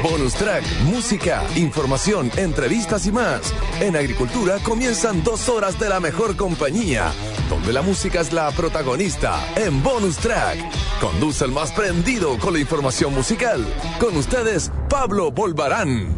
Bonus Track, música, información, entrevistas y más. En Agricultura comienzan 2 horas de la mejor compañía, donde la música es la protagonista en Bonus Track. Conduce el más prendido con la información musical. Con ustedes, Pablo Bolvarán.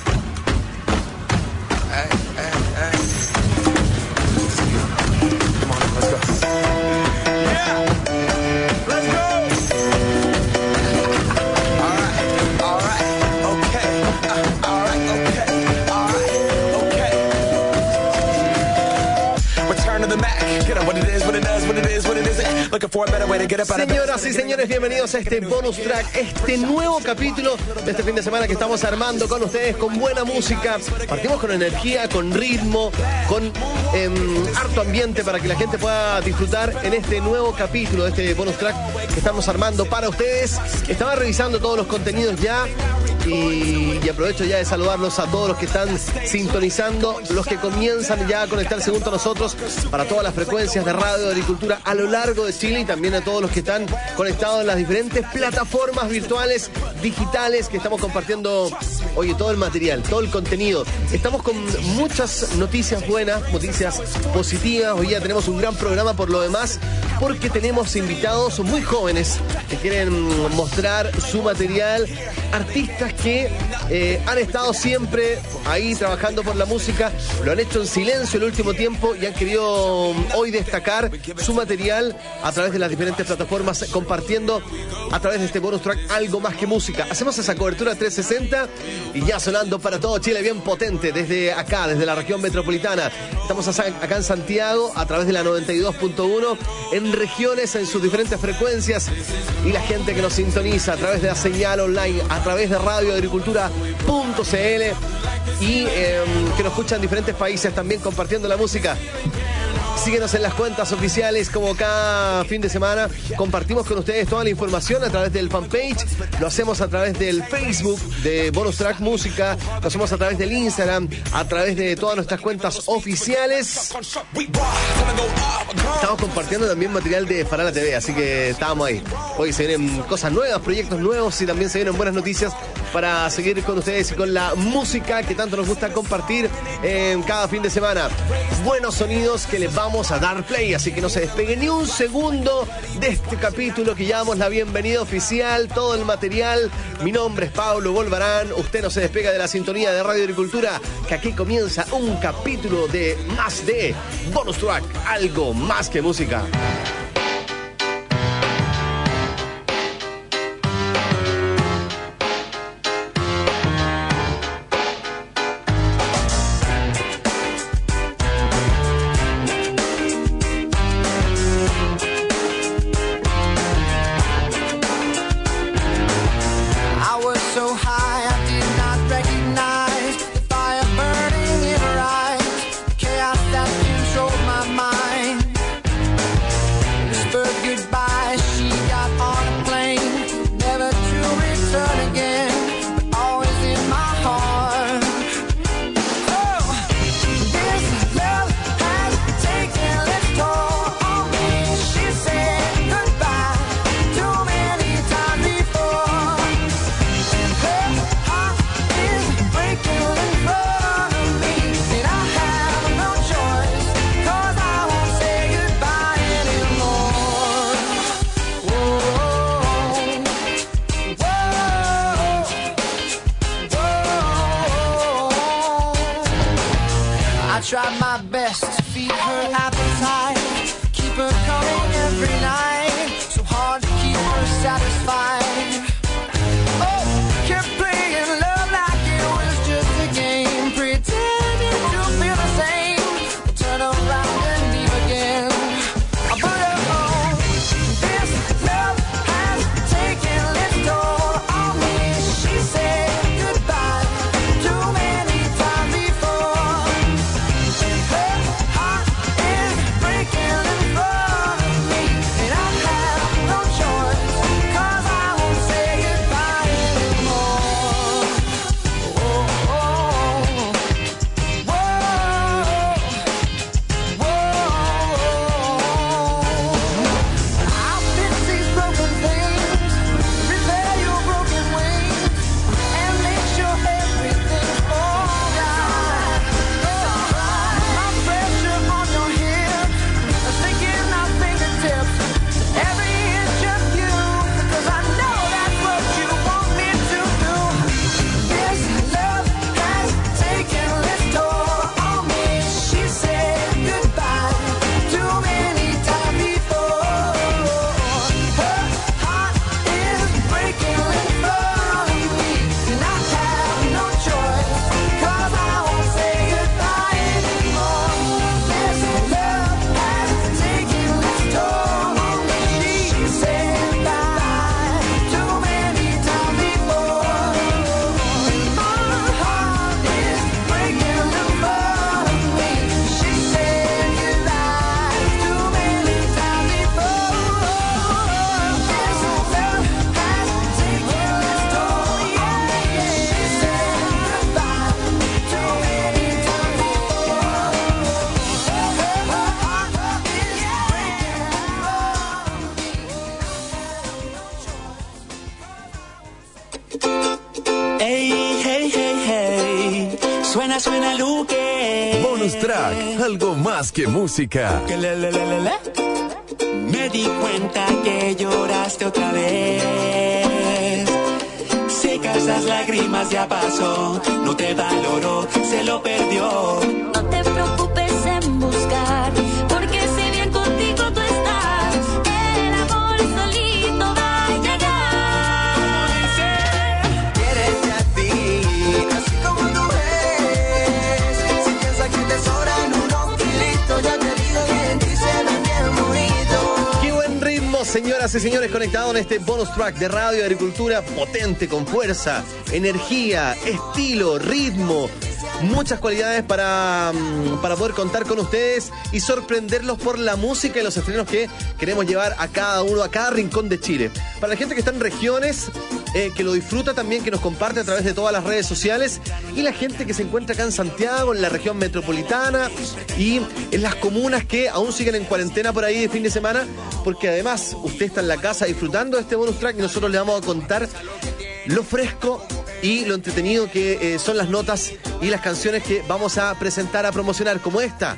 Señoras y señores, bienvenidos a este bonus track, este nuevo capítulo de este fin de semana que estamos armando con ustedes, con buena música. Partimos con energía, con ritmo, con harto ambiente para que la gente pueda disfrutar en este nuevo capítulo de este bonus track que estamos armando para ustedes. Estaba revisando todos los contenidos ya y aprovecho ya de saludarlos a todos los que están sintonizando, los que comienzan ya a conectarse junto a nosotros para todas las frecuencias de Radio Agricultura a lo largo de Chile, y también a todos los que están conectados en las diferentes plataformas virtuales, digitales, que estamos compartiendo, oye, todo el material, todo el contenido. Estamos con muchas noticias buenas, noticias positivas. Hoy ya tenemos un gran programa por lo demás, porque tenemos invitados muy jóvenes que quieren mostrar su material, artistas que han estado siempre ahí trabajando por la música, lo han hecho en silencio el último tiempo y han querido hoy destacar su material a través de las diferentes plataformas, compartiendo a través de este bonus track algo más que música. Hacemos esa cobertura 360 y ya sonando para todo Chile, bien potente, desde acá, desde la región metropolitana. Estamos acá en Santiago a través de la 92.1, en regiones, en sus diferentes frecuencias, y la gente que nos sintoniza a través de la señal online, a través de radioagricultura.cl y que nos escuchan en diferentes países también compartiendo la música. Síguenos en las cuentas oficiales, como cada fin de semana compartimos con ustedes toda la información a través del fanpage, lo hacemos a través del Facebook de Bonus Track Música, lo hacemos a través del Instagram, a través de todas nuestras cuentas oficiales. Estamos compartiendo también material de Farala TV, así que estábamos ahí. Hoy se vienen cosas nuevas, proyectos nuevos, y también se vienen buenas noticias para seguir con ustedes y con la música que tanto nos gusta compartir en cada fin de semana. Buenos sonidos que les vamos a dar play, así que no se despegue ni un segundo de este capítulo, que ya damos la bienvenida oficial, todo el material. Mi nombre es Pablo Bolvarán, usted no se despega de la sintonía de Radio Agricultura, que aquí comienza un capítulo de más de Bonus Track, algo más que música. Tried my best to feed her appetite, keep her coming every night, so hard to keep her satisfied. Oh, kept playing love like it was just a game, pretending to feel the same, we'll turn around and leave again. But oh, this love has taken its toll on me. She said goodbye too many times before. Breaking in front of me, and I have no choice, 'cause I Hey, hey, hey, hey. Suena, suena Luque. Bonus track, algo más que música. Me di cuenta que lloraste otra vez. Secas las lágrimas, ya pasó. No te valoró, se lo perdió. No te preocupes en buscar, porque si bien contigo tú estás, el amor solito va a llegar. Quiérete a ti, así como tú eres. Si piensas que te sobran unos kilitos, ya te digo que en ti se ven bien bonitos. Qué buen ritmo, señoras y señores, conectados en este bonus track de Radio Agricultura, potente, con fuerza, energía, estilo, ritmo, muchas cualidades para poder contar con ustedes y sorprenderlos por la música y los estrenos que queremos llevar a cada uno, a cada rincón de Chile. Para la gente que está en regiones, que lo disfruta también, que nos comparte a través de todas las redes sociales, y la gente que se encuentra acá en Santiago, en la región metropolitana y en las comunas que aún siguen en cuarentena por ahí de fin de semana, porque además usted está en la casa disfrutando de este bonus track y nosotros le vamos a contar lo fresco y lo entretenido que son las notas y las canciones que vamos a presentar, a promocionar, como esta.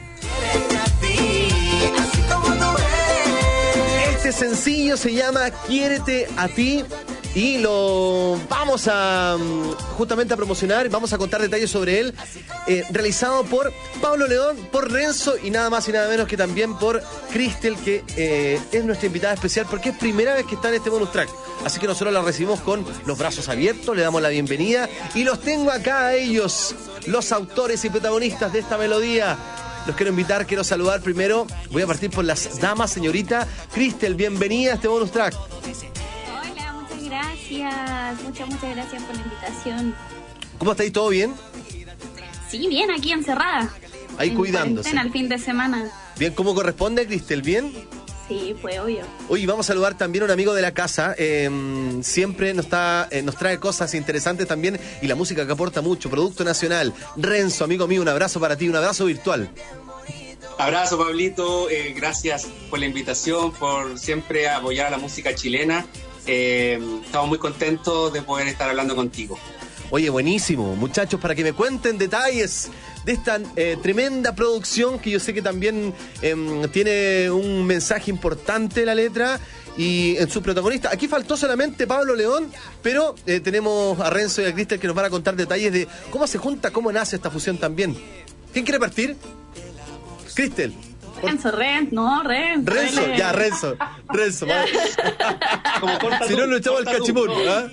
Este sencillo se llama Quiérete a ti y lo vamos a justamente a promocionar, vamos a contar detalles sobre él, realizado por Pablo León, por Renzo y nada más y nada menos que también por Cristel, que es nuestra invitada especial porque es primera vez que está en este bonus track. Así que nosotros la recibimos con los brazos abiertos, le damos la bienvenida y los tengo acá a ellos, los autores y protagonistas de esta melodía. Los quiero invitar, quiero saludar primero. Voy a partir por las damas, señorita Cristel, bienvenida a este bonus track. Hola, muchas gracias. Muchas gracias por la invitación. ¿Cómo estáis? ¿Todo bien? Sí, bien, aquí encerrada. Ahí cuidándose. En el fin de semana. Bien, ¿cómo corresponde, Cristel? ¿Bien? Sí, fue obvio. Hoy vamos a saludar también a un amigo de la casa. Siempre nos trae cosas interesantes también y la música que aporta mucho. Producto nacional. Renzo, amigo mío, un abrazo para ti, un abrazo virtual. Abrazo, Pablito. Gracias por la invitación, por siempre apoyar a la música chilena. Estamos muy contentos de poder estar hablando contigo. Oye, buenísimo. Muchachos, para que me cuenten detalles de esta tremenda producción que yo sé que también tiene un mensaje importante la letra y en su protagonista. Aquí faltó solamente Pablo León, pero tenemos a Renzo y a Cristel que nos van a contar detalles de cómo se junta, cómo nace esta fusión también. ¿Quién quiere partir? Cristel. Renzo. Ya, Renzo. Si no, lo echamos al cachimún, ¿ah?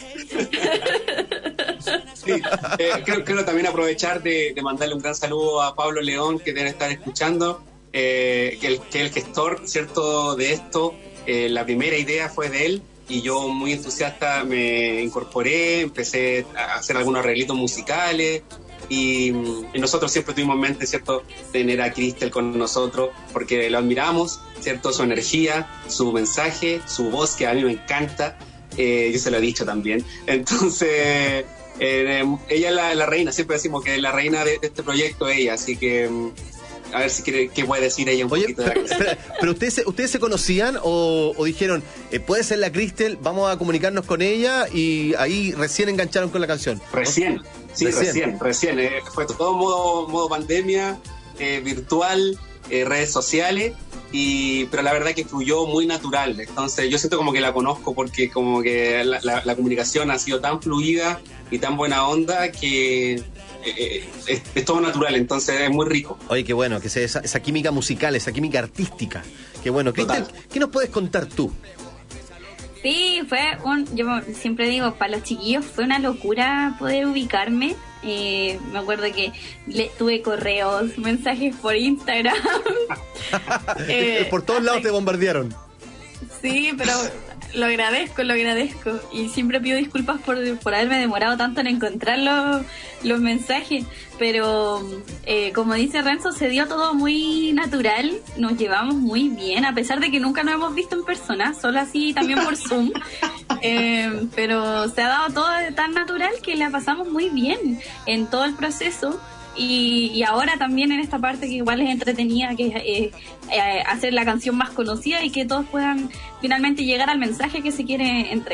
Sí, quiero también aprovechar de mandarle un gran saludo a Pablo León, que debe estar escuchando, que es el gestor, ¿cierto?, de esto. La primera idea fue de él y yo, muy entusiasta, me incorporé, empecé a hacer algunos arreglitos musicales y nosotros siempre tuvimos en mente, ¿cierto?, tener a Cristel con nosotros porque lo admiramos, ¿cierto?, su energía, su mensaje, su voz, que a mí me encanta. Yo se lo he dicho también. Entonces, ella es la reina, siempre decimos que es la reina de este proyecto, ella, así que a ver si quiere, qué puede decir ella un poquito de la cosa. Pero ustedes se conocían o dijeron, puede ser la Cristel, vamos a comunicarnos con ella, y ahí recién engancharon con la canción. Recién. Fue todo modo pandemia, virtual, redes sociales. Pero la verdad que fluyó muy natural. Entonces yo siento como que la conozco porque como que la comunicación ha sido tan fluida y tan buena onda que es todo natural, entonces es muy rico. Oye, qué bueno, que sea esa química musical, esa química artística. Qué bueno. Cristel, ¿qué nos puedes contar tú? Sí, yo siempre digo, para los chiquillos fue una locura poder ubicarme. Me acuerdo que tuve correos, mensajes por Instagram. Por todos lados te bombardearon. Sí, pero lo agradezco. Y siempre pido disculpas por haberme demorado tanto en encontrar los mensajes. Pero como dice Renzo, se dio todo muy natural. Nos llevamos muy bien, a pesar de que nunca nos hemos visto en persona, solo así también por Zoom. Pero se ha dado todo tan natural que la pasamos muy bien en todo el proceso. Y ahora también en esta parte que igual es entretenida, que es hacer la canción más conocida y que todos puedan finalmente llegar al mensaje que se quiere entregar.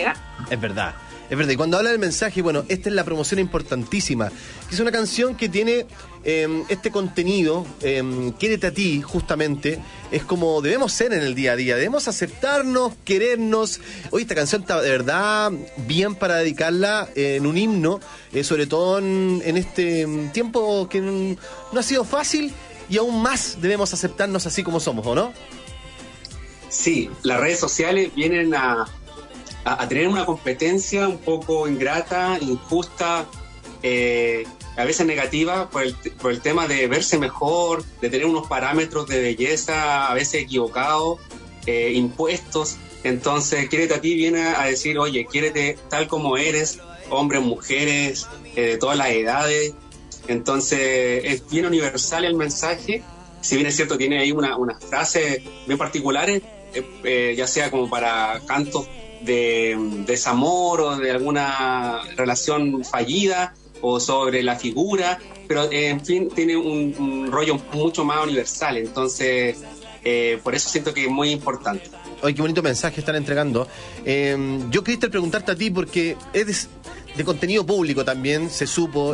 Es verdad. Es verdad, y cuando habla del mensaje, bueno, esta es la promoción importantísima, que es una canción que tiene este contenido, Quiérete a ti, justamente, es como debemos ser en el día a día, debemos aceptarnos, querernos. Hoy esta canción está de verdad bien para dedicarla en un himno, sobre todo en este tiempo que no ha sido fácil, y aún más debemos aceptarnos así como somos, ¿o no? Sí, las redes sociales vienen a tener una competencia un poco ingrata, injusta, a veces negativa por el tema de verse mejor, de tener unos parámetros de belleza a veces equivocados, impuestos. Entonces, Quiérete a ti viene a decir, oye, quiérete tal como eres, hombres, mujeres, de todas las edades. Entonces, es bien universal el mensaje. Si bien es cierto, tiene ahí unas frases bien particulares, ya sea como para cantos de desamor o de alguna relación fallida o sobre la figura, pero en fin tiene un rollo mucho más universal, entonces por eso siento que es muy importante. Oye, qué bonito mensaje están entregando. Yo, Cristel, preguntarte a ti porque eres de contenido público también, se supo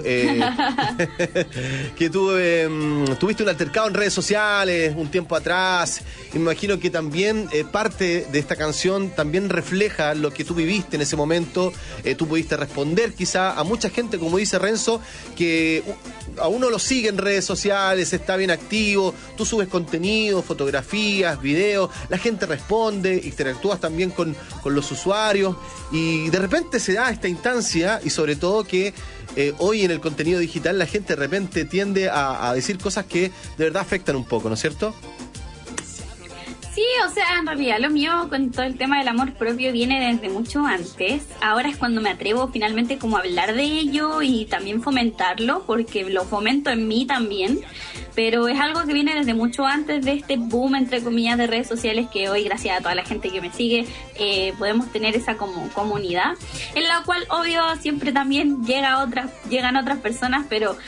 que tuviste un altercado en redes sociales un tiempo atrás, y me imagino que también parte de esta canción también refleja lo que tú viviste en ese momento. Tú pudiste responder quizá a mucha gente, como dice Renzo, que a uno lo sigue en redes sociales, está bien activo, tú subes contenido, fotografías, videos, la gente responde, interactúas también con los usuarios, y de repente se da esta instancia, y sobre todo que hoy en el contenido digital la gente de repente tiende a decir cosas que de verdad afectan un poco, ¿no es cierto? Sí, o sea, en realidad lo mío con todo el tema del amor propio viene desde mucho antes. Ahora es cuando me atrevo finalmente como a hablar de ello y también fomentarlo, porque lo fomento en mí también. Pero es algo que viene desde mucho antes de este boom, entre comillas, de redes sociales, que hoy, gracias a toda la gente que me sigue, podemos tener esa como comunidad, en la cual, obvio, siempre también llegan otras personas, pero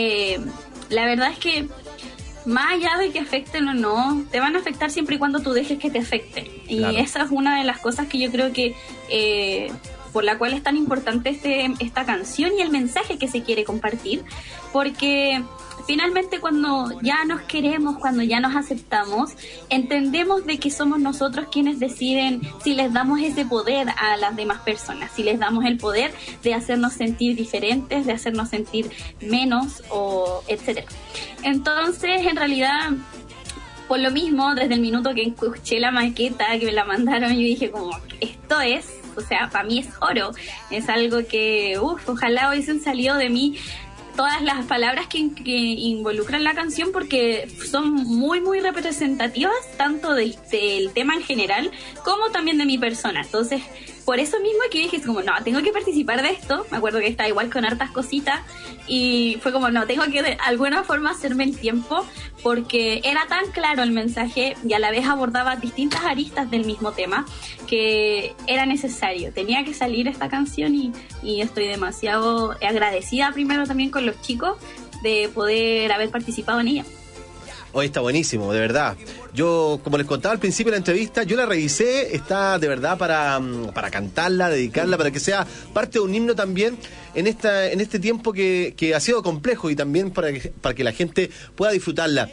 la verdad es que más allá de que afecten o no, te van a afectar siempre y cuando tú dejes que te afecten. Claro. Y esa es una de las cosas que yo creo que por la cual es tan importante esta canción y el mensaje que se quiere compartir, porque finalmente cuando ya nos queremos, cuando ya nos aceptamos, entendemos de que somos nosotros quienes deciden si les damos ese poder a las demás personas, si les damos el poder de hacernos sentir diferentes, de hacernos sentir menos, o etcétera. Entonces, en realidad, por lo mismo, desde el minuto que escuché la maqueta, que me la mandaron, yo dije como, esto es, o sea, para mí es oro, es algo que, ojalá hubiesen salido de mí todas las palabras que involucran la canción, porque son muy, muy representativas, tanto del tema en general, como también de mi persona. Entonces, por eso mismo que dije, como, no, tengo que participar de esto. Me acuerdo que estaba igual con hartas cositas, y fue como, no, tengo que de alguna forma hacerme el tiempo, porque era tan claro el mensaje y a la vez abordaba distintas aristas del mismo tema, que era necesario, tenía que salir esta canción, y estoy demasiado agradecida primero también con los chicos de poder haber participado en ella. Hoy está buenísimo, de verdad. Yo, como les contaba al principio de la entrevista, yo la revisé, está de verdad para cantarla, dedicarla, para que sea parte de un himno también en este tiempo que ha sido complejo, y también para que la gente pueda disfrutarla.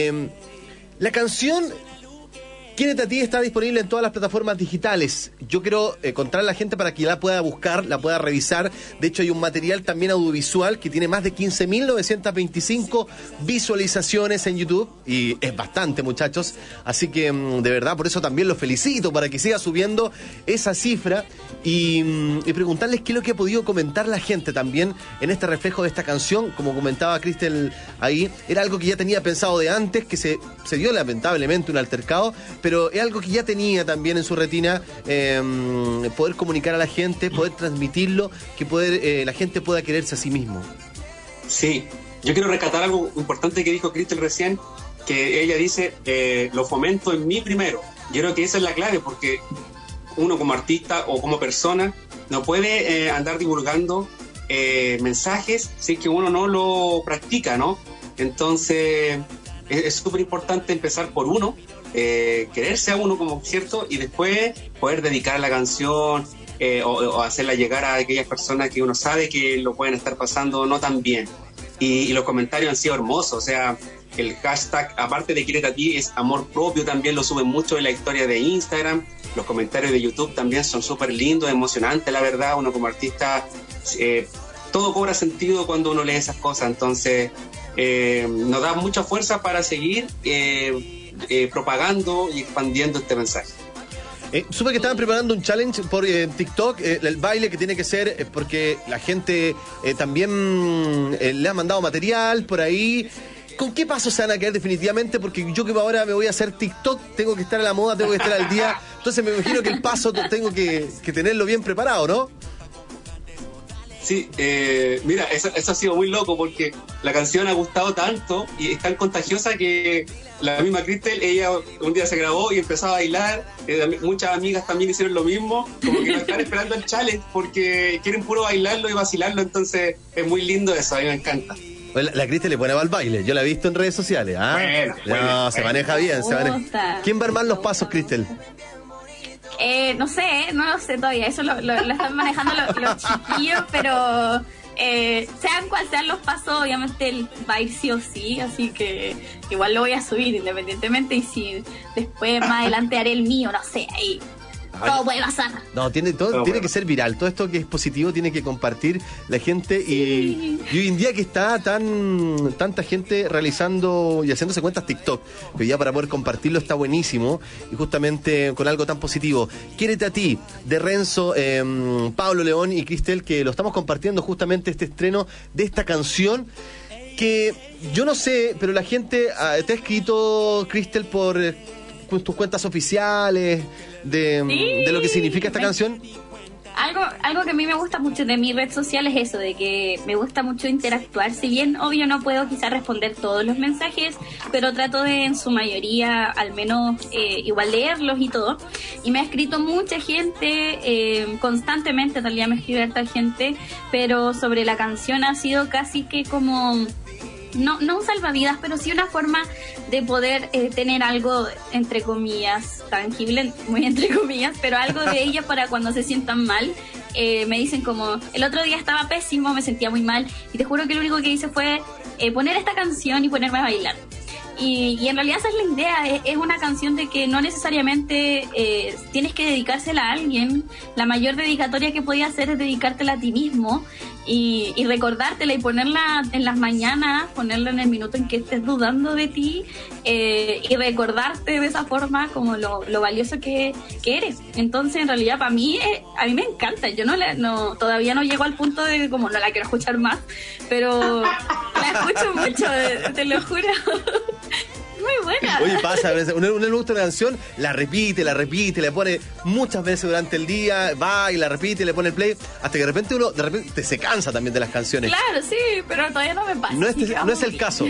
La canción Quiérete a ti está disponible en todas las plataformas digitales. Yo quiero contar a la gente para que la pueda buscar, la pueda revisar. De hecho, hay un material también audiovisual que tiene más de 15.925 visualizaciones en YouTube, y es bastante, muchachos. Así que, de verdad, por eso también los felicito, para que siga subiendo esa cifra, y preguntarles qué es lo que ha podido comentar la gente también en este reflejo de esta canción. Como comentaba Cristel ahí, era algo que ya tenía pensado de antes, que se dio lamentablemente un altercado, pero es algo que ya tenía también en su retina, poder comunicar a la gente, poder transmitirlo, que la gente pueda quererse a sí mismo. Sí, yo quiero rescatar algo importante que dijo Cristel recién, que ella dice, lo fomento en mí primero. Yo creo que esa es la clave, porque uno como artista o como persona no puede andar divulgando mensajes si es que uno no lo practica, ¿no? Entonces es súper importante empezar por uno, quererse a uno como cierto, y después poder dedicar la canción, o hacerla llegar a aquellas personas que uno sabe que lo pueden estar pasando no tan bien. Y los comentarios han sido hermosos, o sea, el hashtag, aparte de Quiérete a ti, es amor propio, también lo suben mucho en la historia de Instagram. Los comentarios de YouTube también son súper lindos, emocionantes, la verdad. Uno como artista, todo cobra sentido cuando uno lee esas cosas. Entonces, nos da mucha fuerza para seguir propagando y expandiendo este mensaje. Supe que estaban preparando un challenge por TikTok, el baile que tiene que ser, porque la gente también le ha mandado material por ahí. ¿Con qué pasos se van a quedar definitivamente? Porque yo que ahora me voy a hacer TikTok, tengo que estar a la moda, tengo que estar al día. Entonces me imagino que el paso tengo que tenerlo bien preparado, ¿no? Sí, mira, eso ha sido muy loco porque la canción ha gustado tanto y es tan contagiosa que la misma Cristel, ella un día se grabó y empezó a bailar. Muchas amigas también hicieron lo mismo, como que no están esperando el challenge porque quieren puro bailarlo y vacilarlo. Entonces es muy lindo eso, a mí me encanta. La Cristel le pone al baile, yo la he visto en redes sociales. Bueno, se maneja bien, se maneja. ¿Quién va a armar los pasos, Cristel? No lo sé todavía, eso lo están manejando los chiquillos, pero sean cual sean los pasos, obviamente él va a ir sí o sí, así que igual lo voy a subir independientemente, y si después más adelante haré el mío, no sé, ahí todo puede pasar. No, tiene que ser viral. Todo esto que es positivo tiene que compartir la gente. Sí. Y hoy en día que está tanta gente realizando y haciéndose cuentas TikTok, que ya para poder compartirlo está buenísimo. Y justamente con algo tan positivo. Quiérete a ti, de Renzo, Pablo León y Cristel, que lo estamos compartiendo justamente este estreno de esta canción. Que yo no sé, pero la gente te ha escrito, Cristel, por tus cuentas oficiales de lo que significa esta canción. Algo que a mí me gusta mucho de mi red social es eso, de que me gusta mucho interactuar. Si bien obvio no puedo quizás responder todos los mensajes, pero trato de en su mayoría al menos igual leerlos y todo. Y me ha escrito mucha gente, constantemente en realidad me escribe harta gente, pero sobre la canción ha sido casi que como... No un salvavidas, pero sí una forma de poder tener algo, entre comillas, tangible, muy entre comillas, pero algo de ella para cuando se sientan mal. Me dicen como, el otro día estaba pésimo, me sentía muy mal, y te juro que lo único que hice fue poner esta canción y ponerme a bailar. Y en realidad esa es la idea, es una canción de que no necesariamente tienes que dedicársela a alguien. La mayor dedicatoria que podías hacer es dedicártela a ti mismo y recordártela y ponerla en las mañanas, ponerla en el minuto en que estés dudando de ti, y recordarte de esa forma como lo valioso que eres. Entonces en realidad para mí, a mí me encanta. Yo todavía no llego al punto de como no la quiero escuchar más, pero la escucho mucho, te lo juro. Muy buena. Oye, pasa, uno le gusta una canción, la repite, le pone muchas veces durante el día, va y la repite, le pone el play, hasta que de repente se cansa también de las canciones. Claro, sí, pero todavía no me pasa. No es el caso.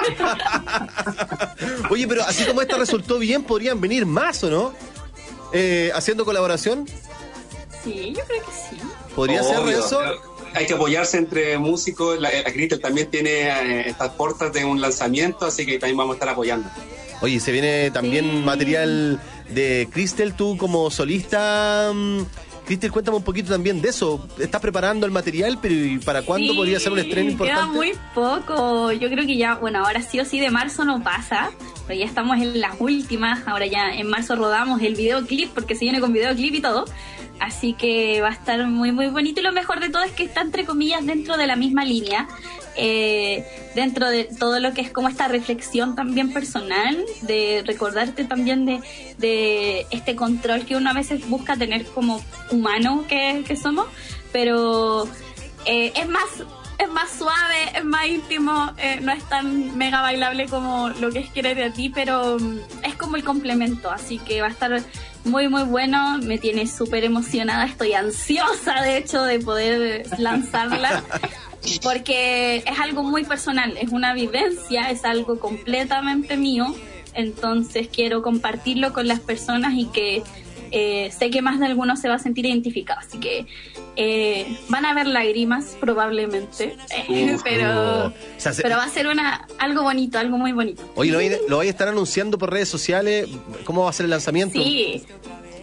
Oye, pero así como esta resultó bien, podrían venir más, ¿o no? Haciendo colaboración. Sí, yo creo que sí. ¿Podría ser eso? Hay que apoyarse entre músicos. La Cristel también tiene estas portas de un lanzamiento, así que también vamos a estar apoyando. Oye, se viene también material de Cristel, tú como solista. Cristel, cuéntame un poquito también de eso. ¿Estás preparando el material, pero ¿y para cuándo podría ser un estreno importante? Queda muy poco. Yo creo que ya, bueno, ahora sí o sí de marzo no pasa, pero ya estamos en las últimas. Ahora ya en marzo rodamos el videoclip, porque se viene con videoclip y todo. Así que va a estar muy muy bonito, y lo mejor de todo es que está entre comillas dentro de la misma línea, dentro de todo lo que es como esta reflexión también personal, de recordarte también de este control que uno a veces busca tener como humano que somos, pero es más suave, es más íntimo, no es tan mega bailable como lo que es Quiérete a ti, pero es como el complemento, así que va a estar muy muy bueno, me tiene súper emocionada, estoy ansiosa de hecho de poder lanzarla, porque es algo muy personal, es una vivencia, es algo completamente mío, entonces quiero compartirlo con las personas y que sé que más de alguno se va a sentir identificado, así que van a haber lágrimas probablemente, pero va a ser algo bonito, algo muy bonito. Oye, ¿lo vais a estar anunciando por redes sociales? ¿Cómo va a ser el lanzamiento? Sí,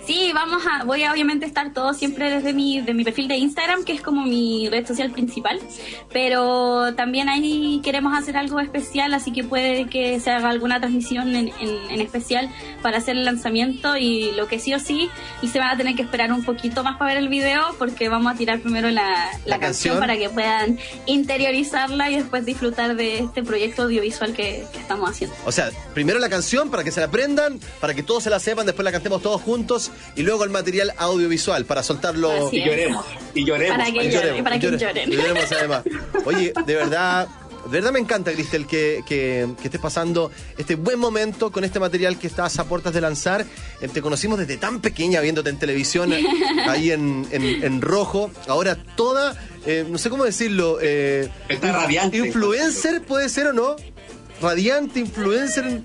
Sí, voy a obviamente estar todo siempre desde mi perfil de Instagram, que es como mi red social principal, pero también ahí queremos hacer algo especial, así que puede que se haga alguna transmisión en especial para hacer el lanzamiento, y lo que sí o sí, y se van a tener que esperar un poquito más para ver el video, porque vamos a tirar primero la canción para que puedan interiorizarla y después disfrutar de este proyecto audiovisual que estamos haciendo. O sea, primero la canción para que se la aprendan, para que todos se la sepan, después la cantemos todos juntos, y luego el material audiovisual para soltarlo. Así y lloremos. Para que lloren. Lloremos además. Oye, de verdad me encanta, Cristel, que estés pasando este buen momento con este material que estás a puertas de lanzar. Te conocimos desde tan pequeña viéndote en televisión, ahí en rojo. Ahora toda, no sé cómo decirlo, está radiante. Influencer, ¿puede ser o no? Radiante, influencer.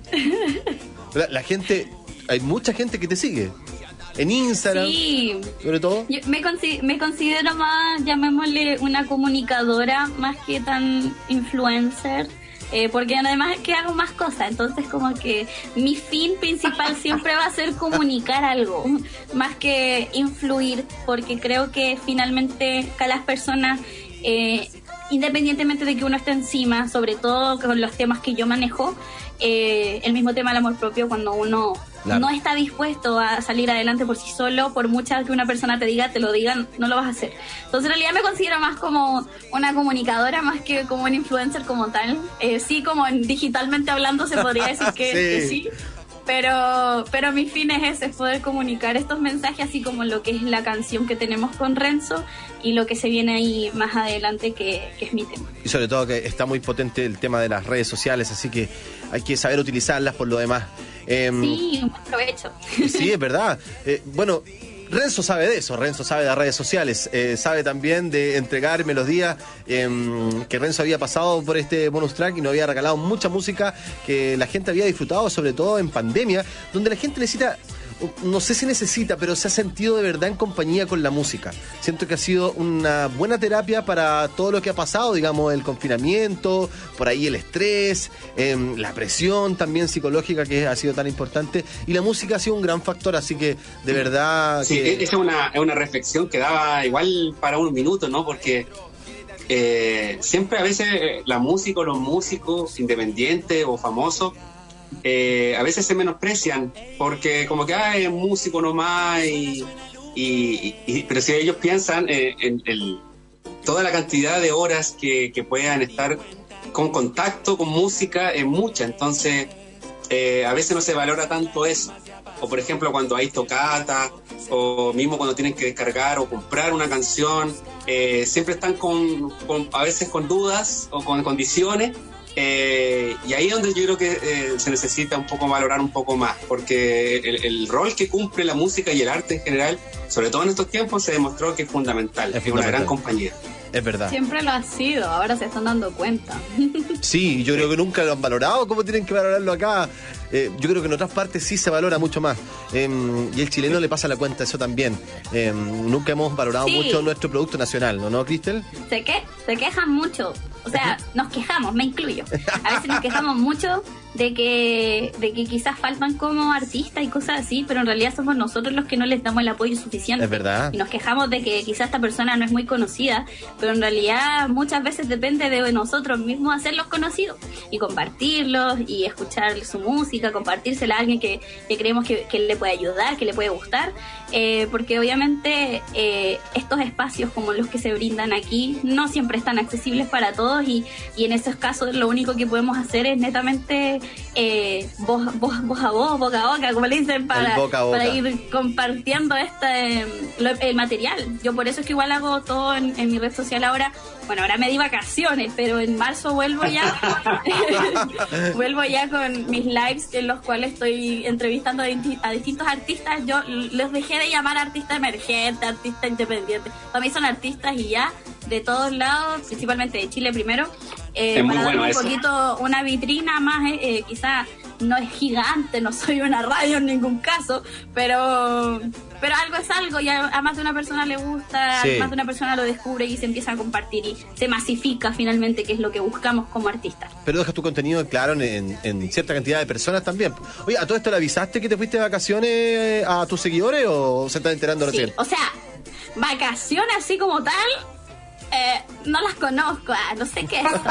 La gente, hay mucha gente que te sigue. En Instagram, sí, sobre todo. Yo me considero más, llamémosle, una comunicadora más que tan influencer, porque además es que hago más cosas, entonces como que mi fin principal siempre va a ser comunicar algo, más que influir, porque creo que finalmente cada persona, independientemente de que uno esté encima, sobre todo con los temas que yo manejo, el mismo tema del amor propio, cuando uno no está dispuesto a salir adelante por sí solo, por mucha que una persona te lo digan, no lo vas a hacer. Entonces en realidad me considero más como una comunicadora más que como un influencer como tal. Sí, como digitalmente hablando se podría decir que sí. Pero mi fin es ese, poder comunicar estos mensajes, así como lo que es la canción que tenemos con Renzo y lo que se viene ahí más adelante, que es mi tema. Y sobre todo que está muy potente el tema de las redes sociales, así que hay que saber utilizarlas por lo demás. Sí, un buen provecho. Sí, es verdad. Bueno, Renzo sabe de eso, Renzo sabe de las redes sociales, sabe también de entregar melodías, que Renzo había pasado por este bonus track y nos había regalado mucha música que la gente había disfrutado, sobre todo en pandemia, donde la gente necesita, no sé si necesita, pero se ha sentido de verdad en compañía con la música. Siento que ha sido una buena terapia para todo lo que ha pasado, digamos, el confinamiento, por ahí el estrés, la presión también psicológica que ha sido tan importante, y la música ha sido un gran factor, así que de verdad... Sí, esa es una reflexión que daba igual para un minuto, ¿no? Porque siempre a veces la música o los músicos independientes o famosos a veces se menosprecian porque como que es músico nomás pero si ellos piensan en toda la cantidad de horas que puedan estar con contacto con música es mucha, entonces a veces no se valora tanto eso. O por ejemplo cuando hay tocata o mismo cuando tienen que descargar o comprar una canción, siempre están a veces con dudas o con condiciones. Y ahí es donde yo creo que se necesita un poco valorar un poco más, porque el rol que cumple la música y el arte en general, sobre todo en estos tiempos, se demostró que es fundamental, es una gran compañía. Es verdad. Siempre lo ha sido, ahora se están dando cuenta. Sí, yo creo que nunca lo han valorado como tienen que valorarlo acá. Yo creo que en otras partes sí se valora mucho más. Y el chileno le pasa la cuenta eso también. Nunca hemos valorado mucho nuestro producto nacional, ¿no, Cristel? Se quejan mucho. O sea, nos quejamos, me incluyo. A veces nos quejamos mucho de que quizás faltan como artistas y cosas así, pero en realidad somos nosotros los que no les damos el apoyo suficiente. Es verdad. Y nos quejamos de que quizás esta persona no es muy conocida, pero en realidad muchas veces depende de nosotros mismos hacerlos conocidos y compartirlos y escuchar su música, compartírsela a alguien que creemos que le puede ayudar, que le puede gustar, porque obviamente estos espacios como los que se brindan aquí no siempre están accesibles para todos, y en esos casos lo único que podemos hacer es netamente voz a voz, boca a boca, como le dicen, para ir compartiendo el material. Yo por eso es que igual hago todo en mi red social ahora. Bueno, ahora me di vacaciones, pero en marzo vuelvo ya con mis lives en los cuales estoy entrevistando a distintos artistas. Yo los dejé de llamar artista emergente, artista independiente. Para mí son artistas y ya, de todos lados, principalmente de Chile primero, para dar un poquito una vitrina más, quizás no es gigante, no soy una radio en ningún caso, pero pero algo es algo y a más de una persona le gusta, Sí. a más de una persona lo descubre y se empieza a compartir y se masifica finalmente, que es lo que buscamos como artistas. Pero dejas tu contenido claro en cierta cantidad de personas también. Oye, ¿a todo esto le avisaste que te fuiste de vacaciones a tus seguidores o se están enterando Sí, recién? o sea, vacaciones así como tal, no las conozco, no sé qué es eso.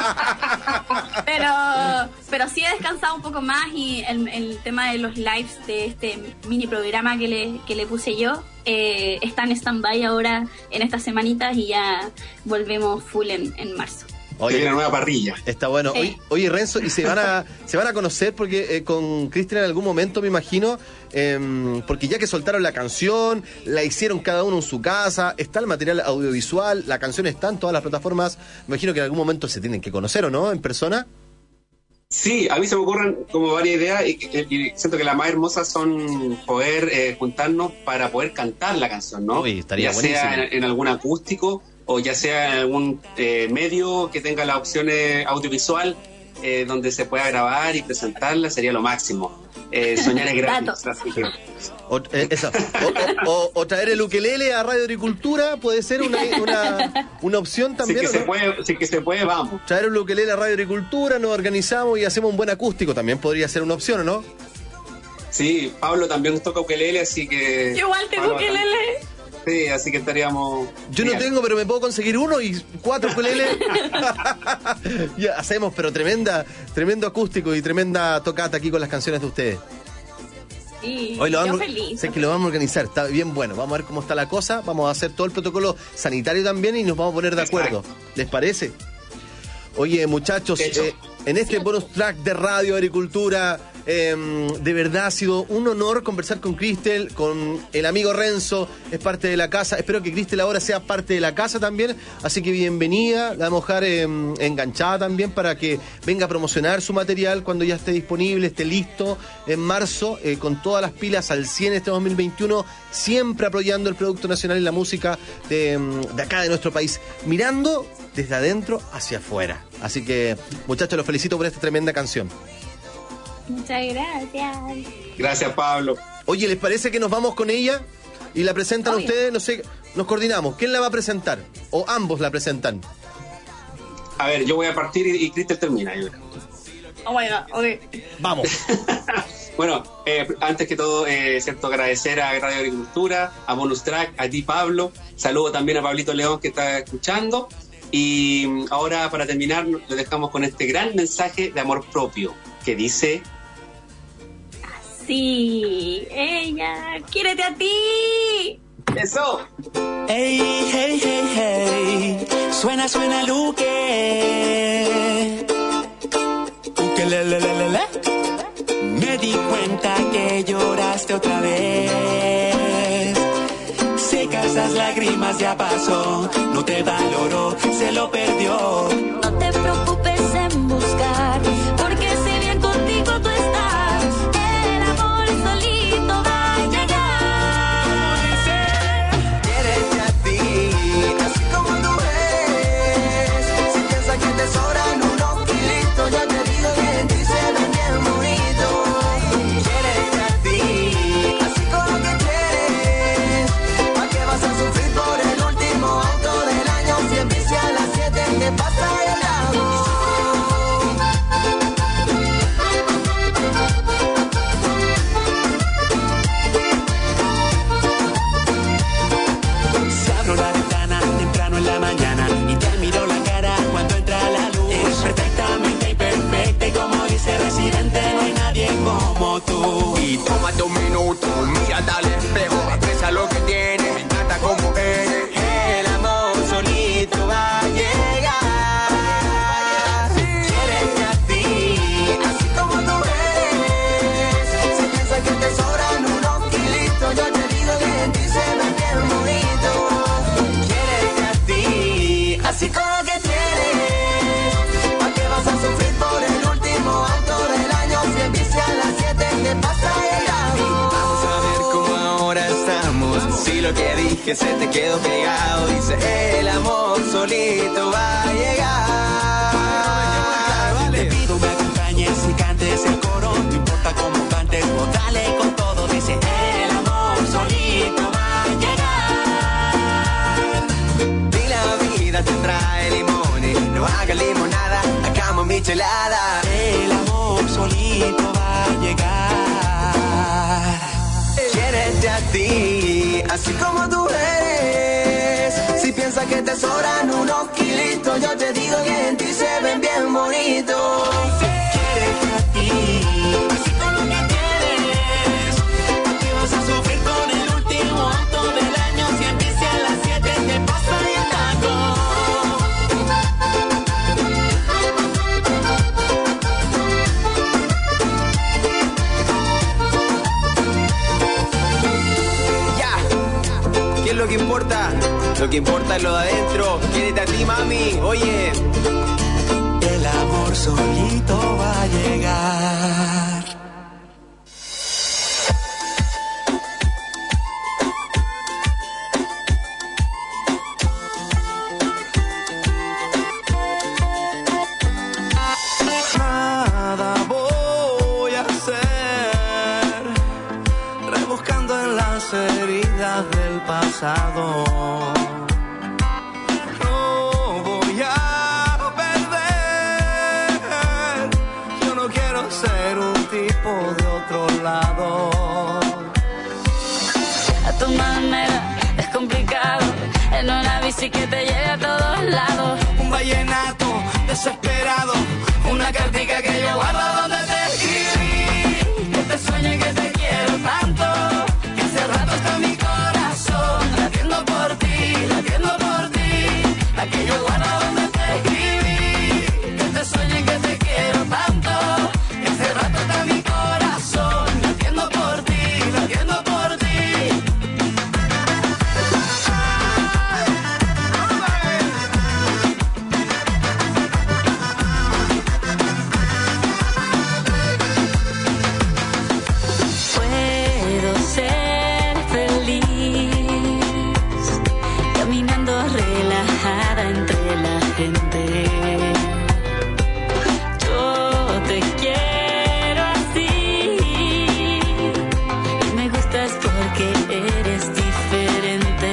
pero sí he descansado un poco más y el tema de los lives de este mini programa que le puse yo está en stand-by ahora en estas semanitas y ya volvemos full en marzo. Que viene una nueva parrilla. Está bueno. Oye, Renzo, y se van a conocer porque con Cristian en algún momento, me imagino, porque ya que soltaron la canción, la hicieron cada uno en su casa, está el material audiovisual, la canción está en todas las plataformas, me imagino que en algún momento se tienen que conocer, ¿o no? ¿En persona? Sí, a mí se me ocurren como varias ideas y siento que las más hermosas son poder juntarnos para poder cantar la canción, ¿no? Uy, estaría ya sea buenísimo. en algún acústico o ya sea en algún medio que tenga las opciones audiovisual donde se pueda grabar y presentarla, sería lo máximo. Soñar es gratis. Así que... O traer el ukelele a Radio Agricultura puede ser una opción también. Si que se puede, vamos. Traer un ukelele a Radio Agricultura, nos organizamos y hacemos un buen acústico, también podría ser una opción, ¿o no? Sí, Pablo también toca ukelele, así que... Yo igual tengo ukelele. Sí, así que estaríamos... Yo no tengo, pero me puedo conseguir uno y 4 ukeleles. Ya hacemos, pero tremendo acústico y tremenda tocata aquí con las canciones de ustedes. Sí, Hoy yo feliz. sé que lo vamos a organizar, está bien bueno. Vamos a ver cómo está la cosa, vamos a hacer todo el protocolo sanitario también y nos vamos a poner de acuerdo. ¿Les parece? Oye, muchachos, en este bonus track de Radio Agricultura, de verdad ha sido un honor conversar con Cristel, con el amigo Renzo, es parte de la casa. Espero que Cristel ahora sea parte de la casa también, así que bienvenida, la vamos a dejar enganchada también para que venga a promocionar su material cuando ya esté disponible, esté listo en marzo, con todas las pilas al 100 este 2021, siempre apoyando el producto nacional y la música de acá de nuestro país, mirando desde adentro hacia afuera. Así que, muchachos, los felicito por esta tremenda canción. Muchas gracias. Gracias, Pablo. Oye, ¿les parece que nos vamos con ella y la presentan Obvio. ustedes? No sé, nos coordinamos. ¿Quién la va a presentar? ¿O ambos la presentan? A ver, yo voy a partir y Cristel termina. Yo creo. Oh my God, okay. Vamos. Bueno, antes que todo, cierto, agradecer a Radio Agricultura, a Bonus Track, a ti, Pablo. Saludo también a Pablito León que está escuchando. Y ahora, para terminar, lo dejamos con este gran mensaje de amor propio que dice... Sí, ella, quiérete a ti. ¡Eso! Hey, hey, hey, hey, suena Luque. Ukelelelele. Me di cuenta que lloraste otra vez. Secas las lágrimas, ya pasó. No te valoró, se lo perdió. No te preocupes en buscar, porque si bien contigo tú estás, el amor solito va a llegar. Quiérete a ti, así como tú eres. Si piensas que te sobran unos kilitos, ya te digo que en ti se ven bien bonitos. Quiérete a ti, así como que quieres. ¿Pa' qué vas a sufrir por el último auto del año? Si en bici a las 7 te pasa el lado. Se abrió la ventana temprano en la mañana y te miro la cara cuando entra la luz. Es perfectamente imperfecta y como dice Residente, no hay nadie como tú. Y tómate un minuto, mírate al espejo, aprecia lo que tienes, me encanta como eres. El amor solito va a llegar. Quiérete a ti, así como tú eres. Si piensas que te sobran unos kilitos, yo te digo que en ti se ven bien bonitos. Quiérete a ti, así como que tienes. ¿Pa' qué vas a sufrir por el último auto del año? Si en bici a las 7 te pasa el lado. Vamos a ver cómo ahora estamos. Si lo que dije se te quedó pegado, dice el amor solito va a llegar. Te pido me acompañes y cantes el coro. No importa cómo cantes, vos dale con todo. Dice el amor solito va trae limones. No hagas limonada, hagamos michelada. El amor solito va a llegar. Quiérete a ti, así como tú eres. Si piensas que te sobran unos kilitos, yo te digo que en ti se ven bien bonitos. Quiérete a ti, así con lo que tienes. Aquí vas a sufrir con el último acto del año. Si empieza a las 7 te pasa y el taco. Ya, ¿qué es lo que importa? Lo que importa es lo de adentro. Quiérete a ti, mami, oye. El amor solito va a llegar. Nada voy a hacer, rebuscando en las heridas del pasado. No voy a perder, yo no quiero ser un tipo de otro lado. A tu manera es complicado, en una bici que te lleve a todos lados. Un vallenato desesperado, una cartica que yo guardo donde te escribí. Que te sueño y que te quiero tanto, que hace rato está mi corazón latiendo por ti, latiendo por ti. La que yo guardo donde te escribí. Que te sueño y que te quiero tanto, que hace rato está mi corazón latiendo por ti, latiendo por ti. Puedo ser feliz caminando relajada entre la gente. Yo te quiero así y me gustas porque eres diferente.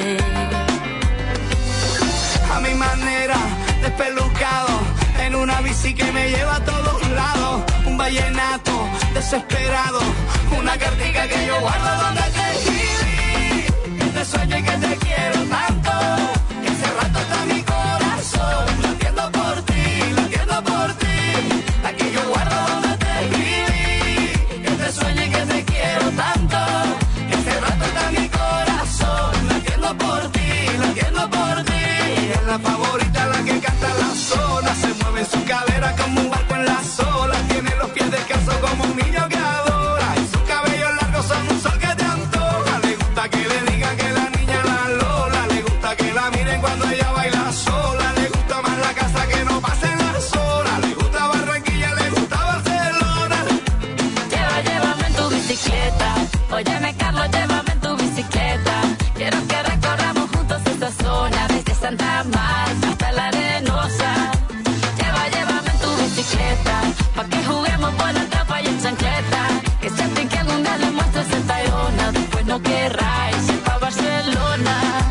A mi manera, despelucado, en una bici que me lleva a todos lados. Un vallenato desesperado, una cartica que yo guardo donde te escribí. Que te sueño y que te quiero tanto, que hace rato está mi corazón latiendo por ti, latiendo por ti. La que yo guardo donde te escribí. Que te sueño y que te quiero tanto, que hace rato está mi corazón latiendo por ti, latiendo por ti. Ella es la favorita, la que canta la zona, se mueve en su cadera como un barco en las olas. Tiene los pies descalzos como un niño que adora, y sus cabellos largos son un sol que te antoja. Le gusta que le digan que la niña la Lola, le gusta que la miren cuando ella baila sola. Le gusta más la casa que no pasen las horas, le gusta Barranquilla, le gusta Barcelona. Llévame en tu bicicleta. Óyeme, Carlos, llévame en tu bicicleta. Quiero que recorramos juntos esta zona, desde Santa Marta hasta la Arenosa. Llévame en tu bicicleta, pa' que juguemos por la tapa y en chancleta. Que siempre que algún día le muestres el Tayrona, después no querráis ir pa' Barcelona.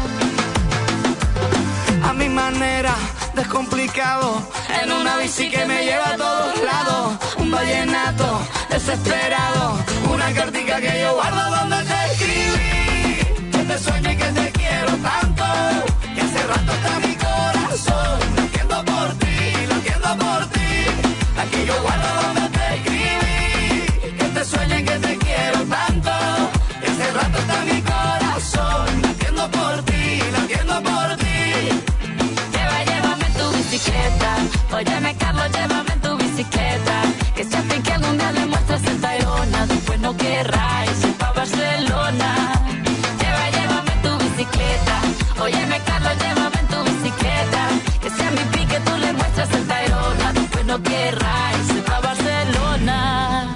A mi manera, descomplicado, en una bici que me lleva a todos lados. Un vallenato desesperado, una cartica que yo guardo donde te escribí. Que te sueño y que te quiero tanto, que hace rato está mi corazón latiendo por ti, latiendo por ti. La que yo guardo donde te escribí. Que te sueño y que te quiero tanto, que hace rato está mi corazón latiendo por ti, latiendo por ti. Llévame en tu bicicleta. Óyeme, Carlos, llévame en tu bicicleta. Que siempre que algún día le muestres el Tayrona, después no querráis ir pa' Barcelona. Llévame en tu bicicleta. Óyeme, Carlos, llévame en tu bicicleta. Que sea mi pique, tú le muestras el Tayrona, después no querráis ir pa' Barcelona.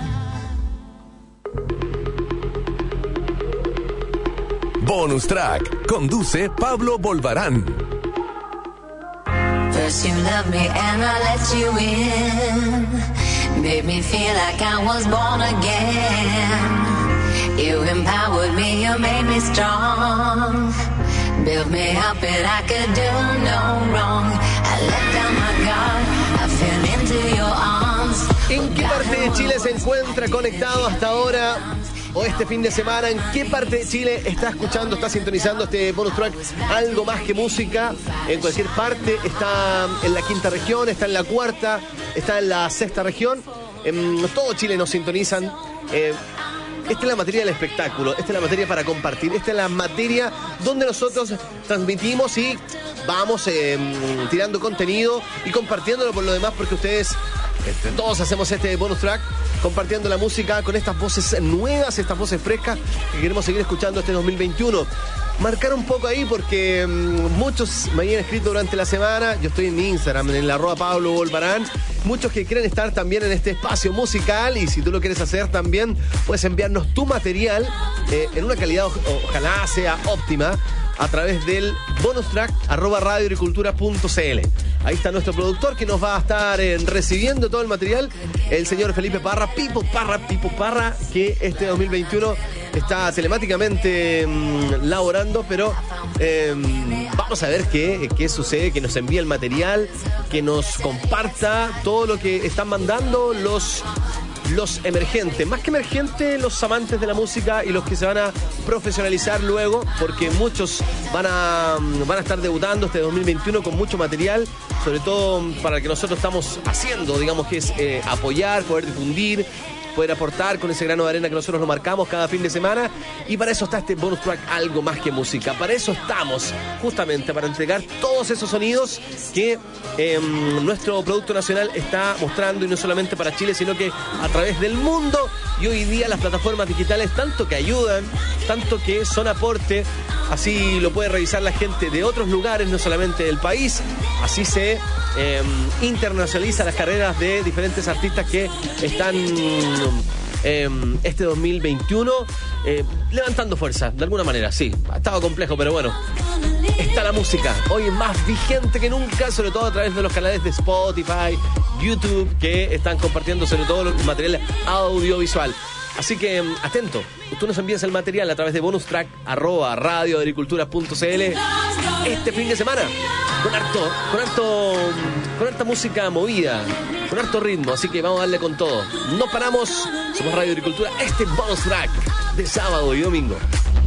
Bonus Track. Conduce Pablo Bolvarán. First you loved me and I let you in. Made me feel like I was born again. You empowered me, you made me strong. Built me up and I could do no wrong. Chile se encuentra conectado hasta ahora o este fin de semana? ¿En qué parte de Chile está escuchando, está sintonizando este bonus track? Algo más que música. En cualquier parte. Está en la quinta región, está en la cuarta, está en la sexta región. En todo Chile nos sintonizan. Esta es la materia del espectáculo, esta es la materia para compartir, esta es la materia donde nosotros transmitimos y vamos tirando contenido y compartiéndolo por lo demás, porque ustedes, entre todos, hacemos este bonus track compartiendo la música con estas voces nuevas, estas voces frescas que queremos seguir escuchando este 2021. Marcar un poco ahí porque muchos me habían escrito durante la semana. Yo estoy en mi Instagram, en el @Pablo Volvarán. Muchos que quieren estar también en este espacio musical, y si tú lo quieres hacer también, puedes enviarnos tu material en una calidad ojalá sea óptima a través del bonus track @radioagricultura.cl. Ahí está nuestro productor que nos va a estar recibiendo todo el material, el señor Felipe Parra, Pipo Parra, que este 2021 está telemáticamente laborando, pero vamos a ver qué sucede, que nos envíe el material, que nos comparta todo lo que están mandando los emergentes, más que emergentes, los amantes de la música y los que se van a profesionalizar luego, porque muchos van a estar debutando este 2021 con mucho material, sobre todo para el que nosotros estamos haciendo, digamos, que es apoyar, poder difundir, poder aportar con ese grano de arena que nosotros nos marcamos cada fin de semana. Y para eso está este bonus track, algo más que música. Para eso estamos, justamente, para entregar todos esos sonidos que nuestro producto nacional está mostrando, y no solamente para Chile, sino que a través del mundo. Y hoy día las plataformas digitales, tanto que ayudan, tanto que son aporte, así lo puede revisar la gente de otros lugares, no solamente del país. Así se internacionaliza las carreras de diferentes artistas que están este 2021 levantando fuerza, de alguna manera. Sí, ha estado complejo, pero bueno, está la música hoy más vigente que nunca, sobre todo a través de los canales de Spotify, YouTube, que están compartiendo sobre todo el material audiovisual. Así que atento, tú nos envías el material a través de bonus track @radioagricultura.cl este fin de semana, con harta música movida, con harto ritmo, así que vamos a darle con todo. No paramos, somos Radio Agricultura, este bonus track de sábado y domingo.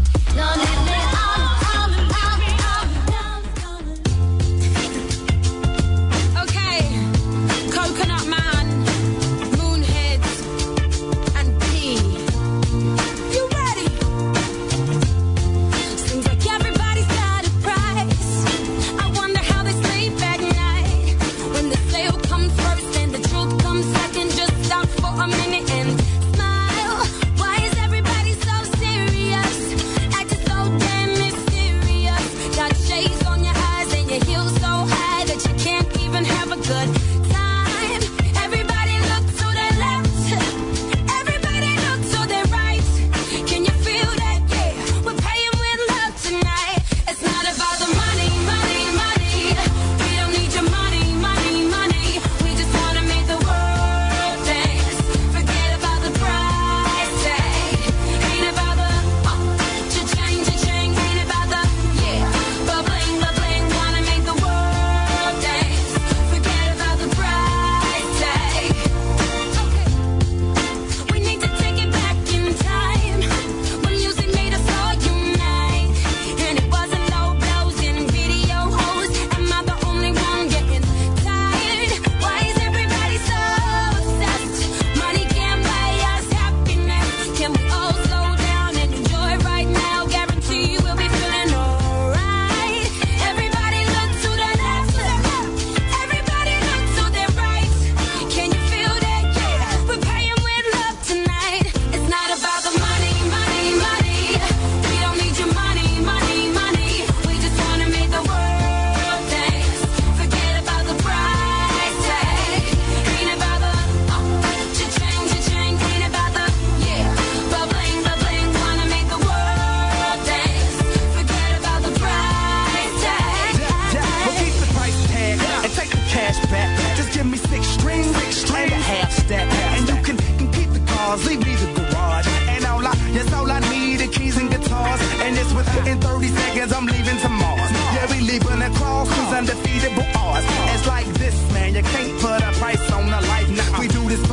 In 30 seconds, I'm leaving to Mars. Yeah, we leaving across these undefeatable odds. It's like this, man, you can't put a price on a life. Nah, we do this for the love.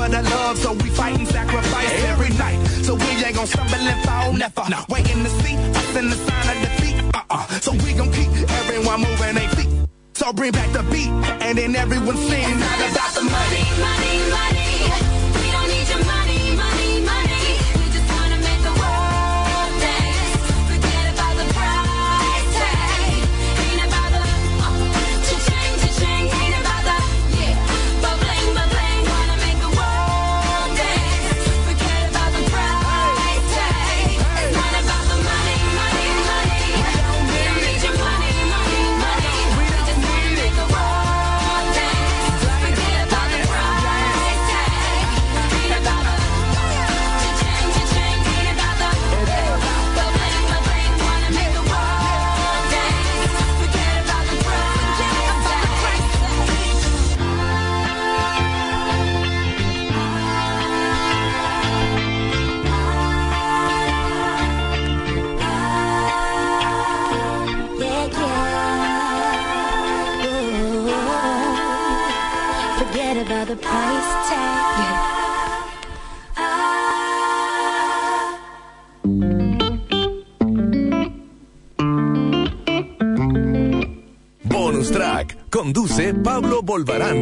love, so we fight and sacrifice every night. So we ain't gon' stumble and fall, never. No. Waiting to see us in the sign of defeat. So we gon' keep everyone moving their feet. So bring back the beat, and then everyone sing. It's not about the money, money, money. We don't need your money, money, money. We just wanna make the world dance. Forget about the price tag. Ain't about the cha-ching, cha-ching. Ain't about the ba-bling, ba-bling. Wanna make the world dance. Forget about the price tag. It's not about the money, money, money. We don't need your money, money, money. We just wanna make the world dance. Forget about the price tag. Ain't about the cha-ching, cha-ching. Ain't about the ba-bling, ba-bling. Wanna make the world dance. Forget about the price tag. Forget about the price tag. Bonus Track. Conduce Pablo Bolvarán.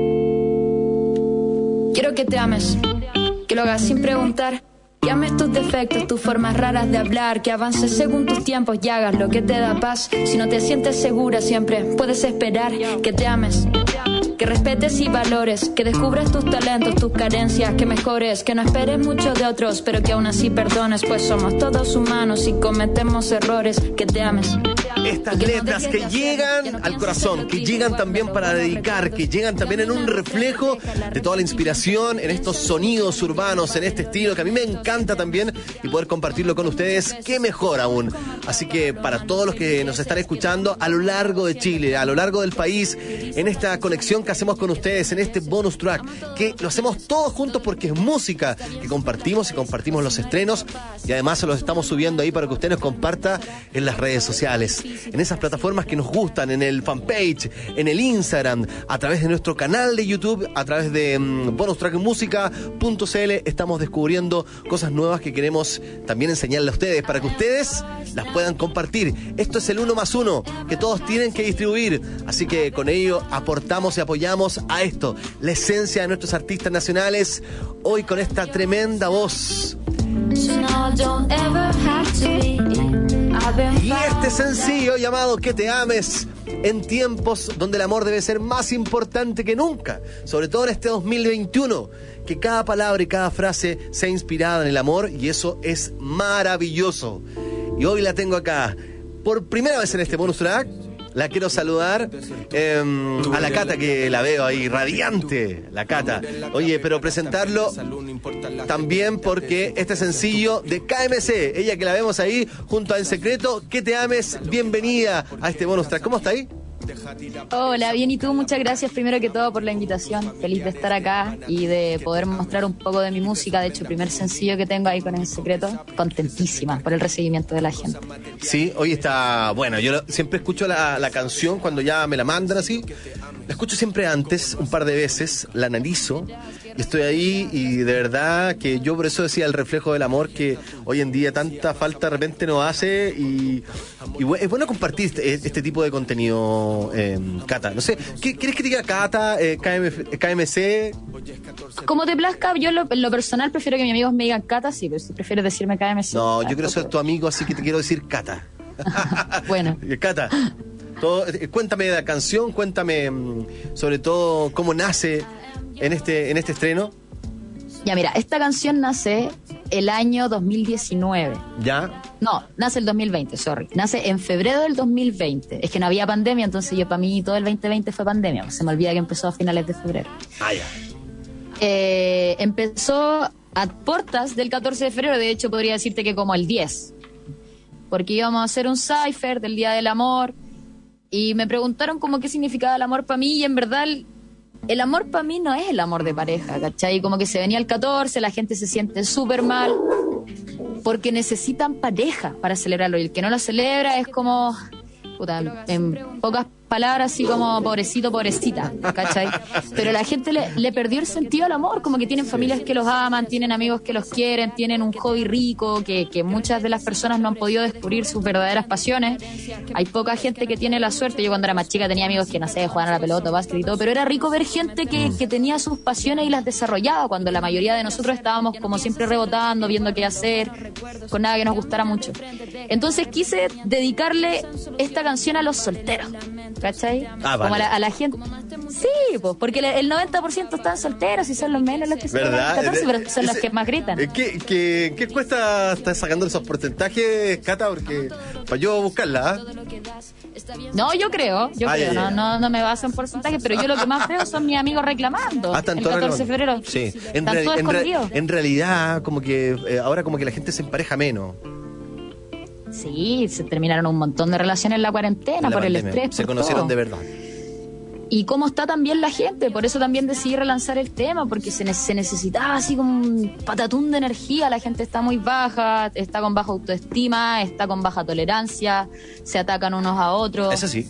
Quiero que te ames, que lo hagas sin preguntar, que ames tus defectos, tus formas raras de hablar, que avances según tus tiempos y hagas lo que te da paz. Si no te sientes segura siempre puedes esperar, que te ames, que respetes y valores, que descubras tus talentos, tus carencias, que mejores, que no esperes mucho de otros, pero que aún así perdones, pues somos todos humanos y cometemos errores, que te ames. Estas letras que llegan al corazón, que llegan también para dedicar, que llegan también en un reflejo de toda la inspiración en estos sonidos urbanos, en este estilo que a mí me encanta también, y poder compartirlo con ustedes, qué mejor aún. Así que para todos los que nos están escuchando a lo largo de Chile, a lo largo del país, en esta conexión que hacemos con ustedes, en este bonus track, que lo hacemos todos juntos porque es música que compartimos y compartimos los estrenos, y además se los estamos subiendo ahí para que usted nos comparta en las redes sociales, en esas plataformas que nos gustan, en el fanpage, en el Instagram, a través de nuestro canal de YouTube, a través de bonustrackmusica.cl. estamos descubriendo cosas nuevas que queremos también enseñarle a ustedes para que ustedes las puedan compartir. Esto es el 1+1 que todos tienen que distribuir, así que con ello aportamos y apoyamos a esto, la esencia de nuestros artistas nacionales, hoy con esta tremenda voz. Y este sencillo llamado Que te ames, en tiempos donde el amor debe ser más importante que nunca, sobre todo en este 2021, que cada palabra y cada frase sea inspirada en el amor, y eso es maravilloso. Y hoy la tengo acá, por primera vez en este bonus track. La quiero saludar a la Cata, que la veo ahí radiante, la Cata. Oye, pero presentarlo también porque este sencillo de KMC, ella que la vemos ahí junto a En Secreto, Que te ames, bienvenida a este bonus track. ¿Cómo está ahí? Hola, bien, ¿y tú? Muchas gracias primero que todo por la invitación. Feliz de estar acá y de poder mostrar un poco de mi música. De hecho, primer sencillo que tengo ahí con En Secreto. Contentísima por el recibimiento de la gente. Sí, hoy está... Bueno, yo siempre escucho la canción cuando ya me la mandan así. La escucho siempre antes, un par de veces, la analizo y estoy ahí, y de verdad que yo por eso decía el reflejo del amor que hoy en día tanta falta de repente nos hace, y es bueno compartir este tipo de contenido, Cata. No sé, ¿quieres que diga Cata, KMC? Como te plazca, yo en lo personal prefiero que mis amigos me digan Cata, sí, pero si prefieres decirme KMC. No, yo quiero ser tu amigo, así que te quiero decir Cata. Bueno. Cata, cuéntame de la canción, cuéntame sobre todo cómo nace en este estreno. Ya, mira, esta canción nace el año 2019. ¿Ya? No, nace el 2020, sorry. Nace en febrero del 2020. Es que no había pandemia, entonces yo para mí todo el 2020 fue pandemia. Se me olvida que empezó a finales de febrero. Ah, ya. Empezó a puertas del 14 de febrero, de hecho podría decirte que como el 10. Porque íbamos a hacer un cypher del Día del Amor y me preguntaron como qué significaba el amor para mí, y en verdad el amor para mí no es el amor de pareja, ¿cachai? Como que se venía el 14, la gente se siente súper mal porque necesitan pareja para celebrarlo, y el que no lo celebra es como, puta, en pocas palabras así como pobrecito, pobrecita, ¿cachai? Pero la gente le perdió el sentido al amor, como que tienen familias que los aman, tienen amigos que los quieren, tienen un hobby rico, que muchas de las personas no han podido descubrir sus verdaderas pasiones. Hay poca gente que tiene la suerte. Yo cuando era más chica tenía amigos que, no sé, jugaban a la pelota, básquet y todo, pero era rico ver gente que tenía sus pasiones y las desarrollaba, cuando la mayoría de nosotros estábamos como siempre rebotando, viendo qué hacer, con nada que nos gustara mucho. Entonces quise dedicarle esta canción a los solteros, ¿cachai? Vale. Como a la gente. Sí, pues, porque el 90% están solteros y son los menos los que se ¿verdad? 14, pero son los que más gritan. ¿Qué cuesta estar sacando esos porcentajes, Cata? Porque para yo buscarla, ¿ah? No, yo creo, ya. No me baso en porcentaje, pero yo lo que más veo son mis amigos reclamando. Están el todos 14 de febrero. Sí. Están todos escondidos. En realidad, como que ahora como que la gente se empareja menos. Sí, se terminaron un montón de relaciones en la cuarentena por el estrés. Se conocieron todo. de verdad. Y cómo está también la gente, por eso también decidí relanzar el tema, porque se necesitaba así como un patatún de energía. La gente está muy baja, está con baja autoestima, está con baja tolerancia, se atacan unos a otros. Eso sí.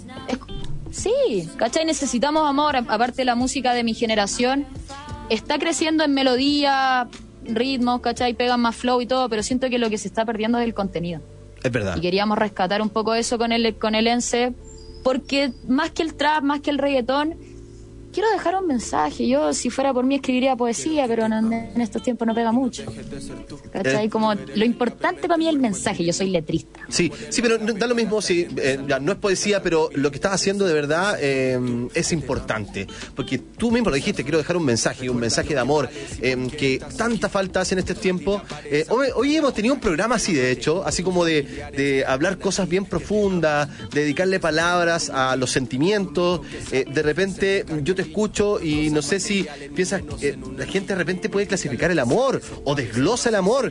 Sí, ¿cachai? Necesitamos amor. Aparte, la música de mi generación está creciendo en melodía, ritmos, ¿cachai? Pegan más flow y todo, pero siento que lo que se está perdiendo es el contenido. Es verdad. Y queríamos rescatar un poco eso con el ENCE, porque más que el trap, más que el reggaetón, quiero dejar un mensaje. Yo, si fuera por mí, escribiría poesía, pero en estos tiempos no pega mucho. ¿Cachai? Como lo importante para mí es el mensaje. Yo soy letrista. Sí, pero da lo mismo si ya no es poesía, pero lo que estás haciendo de verdad es importante. Porque tú mismo lo dijiste, quiero dejar un mensaje de amor, que tanta falta hace en este tiempo. Hoy hemos tenido un programa así, de hecho, así como de hablar cosas bien profundas, de dedicarle palabras a los sentimientos. De repente yo te escucho y no sé si piensas la gente de repente puede clasificar el amor o desglosa el amor.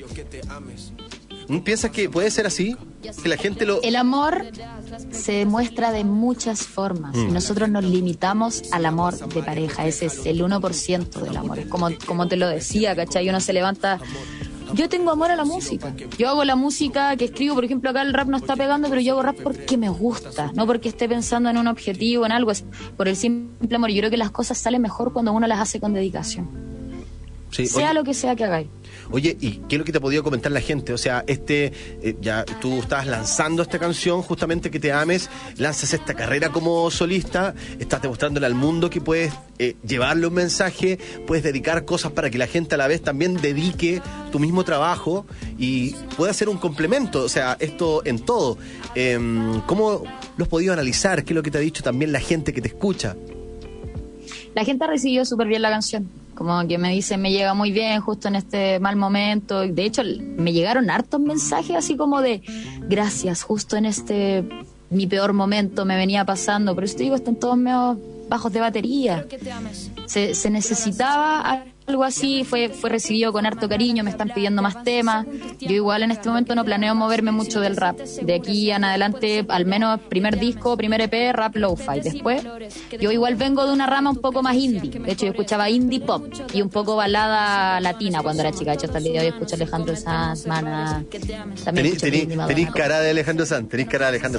¿Piensas que puede ser así? Que la gente lo... El amor se demuestra de muchas formas y nosotros nos limitamos al amor de pareja. Ese es el 1% del amor. Es como te lo decía, ¿cachai? Uno se levanta... Yo tengo amor a la música. Yo hago la música que escribo, por ejemplo, acá el rap no está pegando, pero yo hago rap porque me gusta, no porque esté pensando en un objetivo, en algo, es por el simple amor. Yo creo que las cosas salen mejor cuando uno las hace con dedicación. Sí, sea lo que sea que hagáis. Oye, ¿y qué es lo que te ha podido comentar la gente? O sea, ya tú estás lanzando esta canción, justamente Que Te Ames, lanzas esta carrera como solista, estás demostrándole al mundo que puedes llevarle un mensaje, puedes dedicar cosas para que la gente a la vez también dedique tu mismo trabajo y pueda ser un complemento, o sea, esto en todo. ¿Cómo lo has podido analizar? ¿Qué es lo que te ha dicho también la gente que te escucha? La gente ha recibido súper bien la canción. Como que me dicen, me llega muy bien justo en este mal momento. De hecho, me llegaron hartos mensajes así como de gracias, justo en mi peor momento me venía pasando. Pero esto digo, están todos medio bajos de batería. Se necesitaba algo así, fue recibido con harto cariño, me están pidiendo más temas. Yo igual en este momento no planeo moverme mucho del rap. De aquí en adelante, al menos primer disco, primer EP, rap lo-fi. Después, yo igual vengo de una rama un poco más indie. De hecho, yo escuchaba indie pop y un poco balada latina cuando era chica. De hecho, hasta el día de hoy escucho Alejandro Sanz, Mana. Tenís cara de Alejandro Sanz, de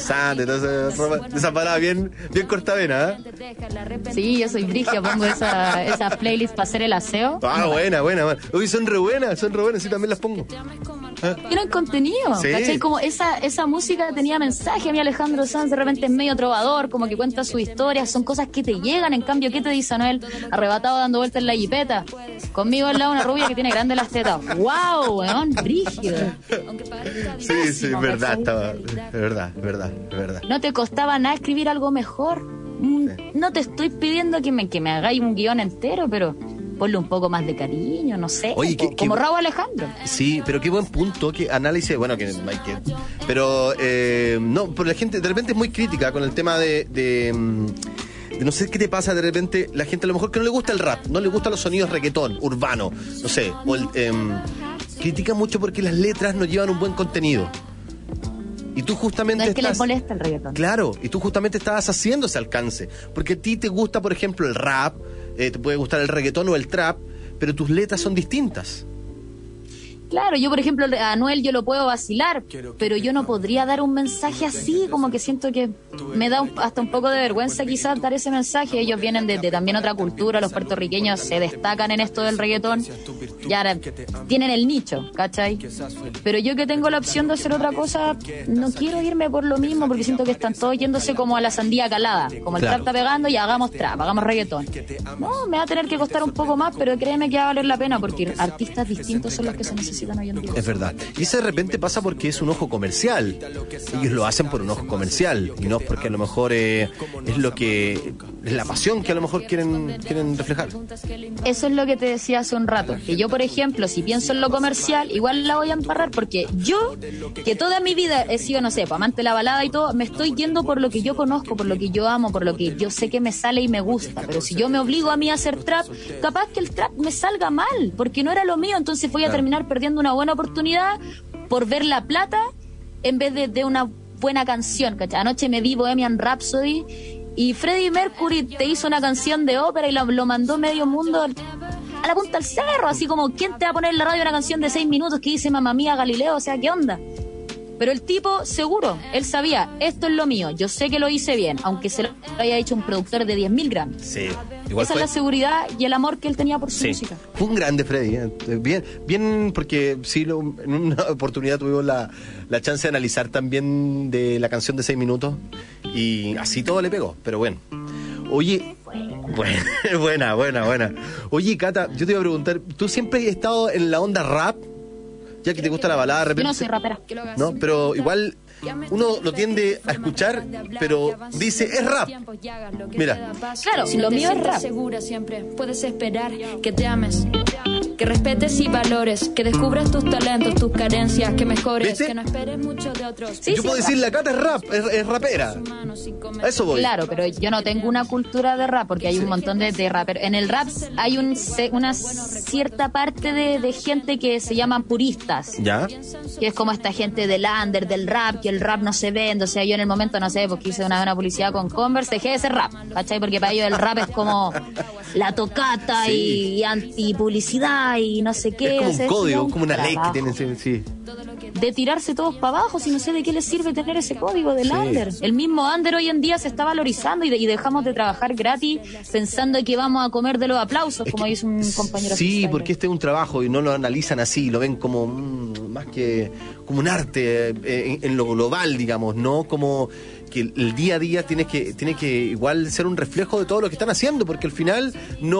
esa palabra bien cortavena, ¿eh? Sí, yo soy Brigia, pongo esa playlist para hacer el aseo. Buena. Uy, son re buenas, sí, también las pongo. Tienen contenido, sí. ¿Cachai? Como esa música tenía mensaje. A mí Alejandro Sanz de repente es medio trovador, como que cuenta su historia, son cosas que te llegan. En cambio, ¿qué te dice Anuel? Arrebatado dando vueltas en la jipeta. Conmigo al lado una rubia que tiene grandes las tetas. ¡Wow, weón! Brígido. Sí, verdad, verdad. No te costaba nada escribir algo mejor. No te estoy pidiendo que me hagáis un guión entero, pero ponle un poco más de cariño, no sé. Oye, como Raúl Alejandro. Sí, pero qué buen punto, que análisis, bueno, que no hay que... Pero, no, pero la gente de repente es muy crítica con el tema de no sé qué te pasa, de repente la gente a lo mejor que no le gusta el rap, no le gustan los sonidos reggaetón, urbano, no sé, o critica mucho porque las letras no llevan un buen contenido. Y tú justamente no es que les molesta el reggaetón. Claro, y tú justamente estabas haciendo ese alcance. Porque a ti te gusta, por ejemplo, el rap, te puede gustar el reggaetón o el trap, pero tus letras son distintas. Claro, yo por ejemplo a Anuel yo lo puedo vacilar, pero yo no podría dar un mensaje así, como que siento que me da hasta un poco de vergüenza quizás dar ese mensaje. Ellos vienen de también otra cultura, los puertorriqueños se destacan en esto del reggaetón, ya tienen el nicho, ¿cachai? Pero yo que tengo la opción de hacer otra cosa, no quiero irme por lo mismo, porque siento que están todos yéndose como a la sandía calada, como el trap está pegando y hagamos trap, hagamos reggaetón. No, me va a tener que costar un poco más, pero créeme que va a valer la pena, porque artistas distintos son los que se necesitan hoy en día. Es verdad. Y eso de repente pasa porque es un ojo comercial. Ellos lo hacen por un ojo comercial y no porque a lo mejor es lo que es la pasión que a lo mejor quieren reflejar. Eso es lo que te decía hace un rato, que yo por ejemplo si pienso en lo comercial igual la voy a embarrar, porque yo que toda mi vida he sido, no sé, amante de la balada y todo, me estoy yendo por lo que yo conozco, por lo que yo amo, por lo que yo sé que me sale y me gusta. Pero si yo me obligo a mí a hacer trap, capaz que el trap me salga mal, porque no era lo mío, entonces voy a terminar perdiendo una buena oportunidad por ver la plata en vez de una buena canción, ¿cachai? Anoche me vi Bohemian Rhapsody y Freddie Mercury te hizo una canción de ópera y lo mandó medio mundo a la punta del cerro, así como ¿quién te va a poner en la radio una canción de 6 minutos que dice Mamma Mía Galileo? O sea, ¿qué onda? Pero el tipo, seguro, él sabía, esto es lo mío, yo sé que lo hice bien, aunque se lo haya dicho un productor de 10.000 Grammys. Sí. Igual esa es la seguridad y el amor que él tenía por su música. Fue un grande Freddy, bien, porque sí, en una oportunidad tuvimos la chance de analizar también de la canción de 6 minutos y así todo le pegó, pero bueno. Oye, buena. Oye, Cata, yo te iba a preguntar, ¿tú siempre has estado en la onda rap? Ya que te gusta la balada de repente. Yo no soy rapera. No, pero igual uno lo tiende a escuchar, pero dice, es rap. Mira. Claro, si lo mío es rap. Segura siempre puedes esperar que te ames, que respetes y valores, que descubras tus talentos, tus carencias, que mejores, ¿viste? Que no esperes mucho de otros. Yo puedo decir, la Cata es rap, es rapera. A eso voy. Claro, pero yo no tengo una cultura de rap, porque hay un montón de raperos. En el rap hay una cierta parte de gente que se llaman puristas. ¿Ya? Que es como esta gente del under, del rap, que el rap no se vende. O sea, yo en el momento, no sé, porque hice una publicidad con Converse, dejé de ser rap, ¿cachai? Porque para ellos el rap es como la tocata y antipublicidad y no sé qué. Es como un código, como una ley que tienen, sí. De tirarse todos para abajo, si no sé de qué les sirve tener ese código del under. El mismo under hoy en día se está valorizando y dejamos de trabajar gratis pensando que vamos a comer de los aplausos, como dice un compañero. Sí, porque este es un trabajo y no lo analizan así, lo ven como más que como un arte en lo global, digamos, no como que el día a día tiene que igual ser un reflejo de todo lo que están haciendo, porque al final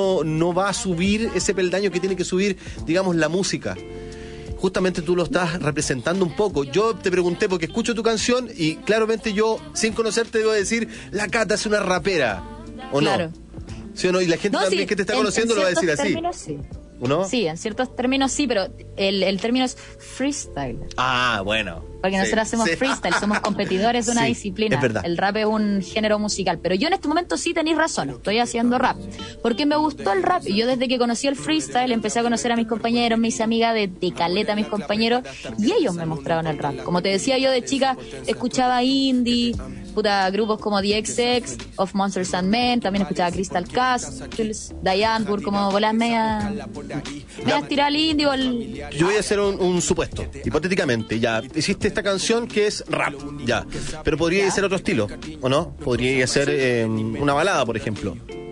no va a subir ese peldaño que tiene que subir, digamos, la música. Justamente tú lo estás representando un poco. Yo te pregunté porque escucho tu canción y claramente yo, sin conocerte, debo decir, la Cata es una rapera, ¿o claro. No? ¿Sí o no? Y la gente también que te está conociendo lo va a decir así. Sí. ¿No? Sí, en ciertos términos sí, pero el término es freestyle. Ah, bueno. Porque nosotros hacemos freestyle, somos competidores de una disciplina. Es verdad. El rap es un género musical. Pero yo en este momento sí tenéis razón, estoy haciendo rap. Porque me gustó el rap. Y yo desde que conocí el freestyle empecé a conocer a mis compañeros, me hice amiga de caleta a mis compañeros. Y ellos me mostraron el rap. Como te decía, yo de chica escuchaba indie, grupos como The XX, Of Monsters and Men, también escuchaba Crystal Castles, Diane, como bolas medias tirar al indie. Yo voy a hacer un supuesto, hipotéticamente. Ya, hiciste esta canción que es rap, ya. Pero podría ser otro estilo, ¿o no? Podría ser una balada, por ejemplo.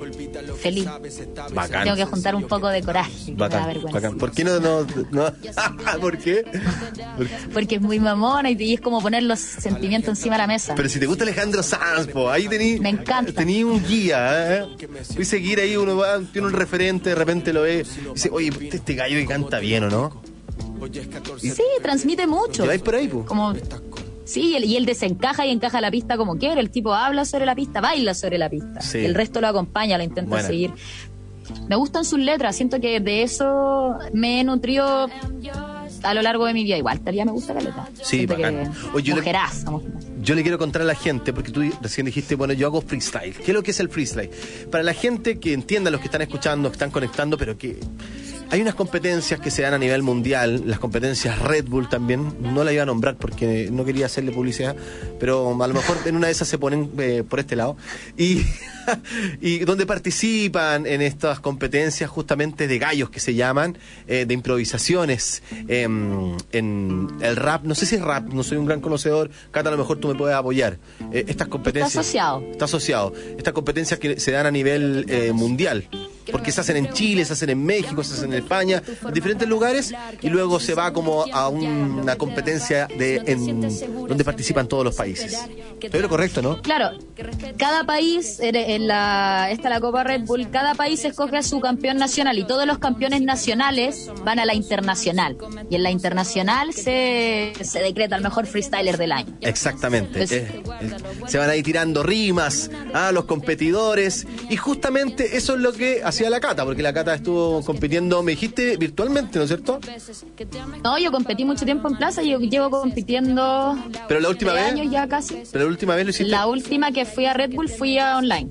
Feliz. Bacán. Tengo que juntar un poco de coraje. Bacán. ¿Por qué no? ¿Por qué? Porque es muy mamona y es como poner los sentimientos encima de la mesa. Pero si te gusta Alejandro Sanz, ahí me encanta. Tení un guía, Voy a seguir ahí, uno va, tiene un referente, de repente lo ve y dice, oye, este gallo que canta bien, ¿o no? Sí, transmite mucho. ¿Lleváis por ahí, pues? Como... Sí, y él desencaja y encaja la pista como quiere. El tipo habla sobre la pista, baila sobre la pista. Sí. El resto lo acompaña, lo intenta seguir. Me gustan sus letras, siento que de eso me he nutrido a lo largo de mi vida. Igual, todavía me gusta la letra. Sí, bacán. Oye, yo le quiero contar a la gente, porque tú recién dijiste, bueno, yo hago freestyle. ¿Qué es lo que es el freestyle? Para la gente que entienda, los que están escuchando, que están conectando, pero que hay unas competencias que se dan a nivel mundial, las competencias Red Bull también, no la iba a nombrar porque no quería hacerle publicidad, pero a lo mejor en una de esas se ponen por este lado, y donde participan en estas competencias justamente de gallos que se llaman, de improvisaciones, en el rap, no sé si es rap, no soy un gran conocedor, Cata, a lo mejor tú me puedes apoyar, estas competencias. Está asociado. Estas competencias que se dan a nivel mundial, porque se hacen en Chile, se hacen en México, se hacen en España, en diferentes lugares, y luego se va como a una competencia donde participan todos los países. ¿Estoy lo correcto, no? Claro, cada país, la Copa Red Bull, cada país escoge a su campeón nacional, y todos los campeones nacionales van a la internacional, y en la internacional se decreta el mejor freestyler del año. Exactamente. Se van ahí tirando rimas a los competidores, y justamente eso es lo que hacía la Cata, porque la Cata estuvo compitiendo, me dijiste, virtualmente, ¿no es cierto? No, yo competí mucho tiempo en plaza, yo llevo compitiendo. ¿Pero la última vez? Años ya casi. ¿Pero la última vez lo hiciste? La última que fui a Red Bull fui a online.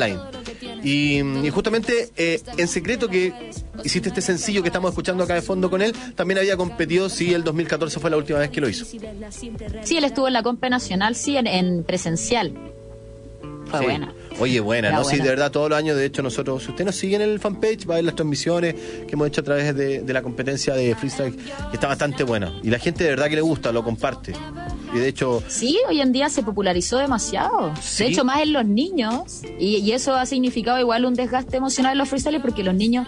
Y justamente en secreto, que hiciste este sencillo que estamos escuchando acá de fondo con él, también había competido, sí, el 2014 fue la última vez que lo hizo. Sí, él estuvo en la Compe Nacional, sí, en presencial. Fue buena. Oye, buena, ¿no? Sí, de verdad, todos los años, de hecho, nosotros, si usted nos sigue en el fanpage, va a ver las transmisiones que hemos hecho a través de la competencia de freestyle, que está bastante buena. Y la gente de verdad que le gusta, lo comparte. Y de hecho... Sí, hoy en día se popularizó demasiado. ¿Sí? De hecho, más en los niños. Y eso ha significado igual un desgaste emocional en los freestyles, porque los niños...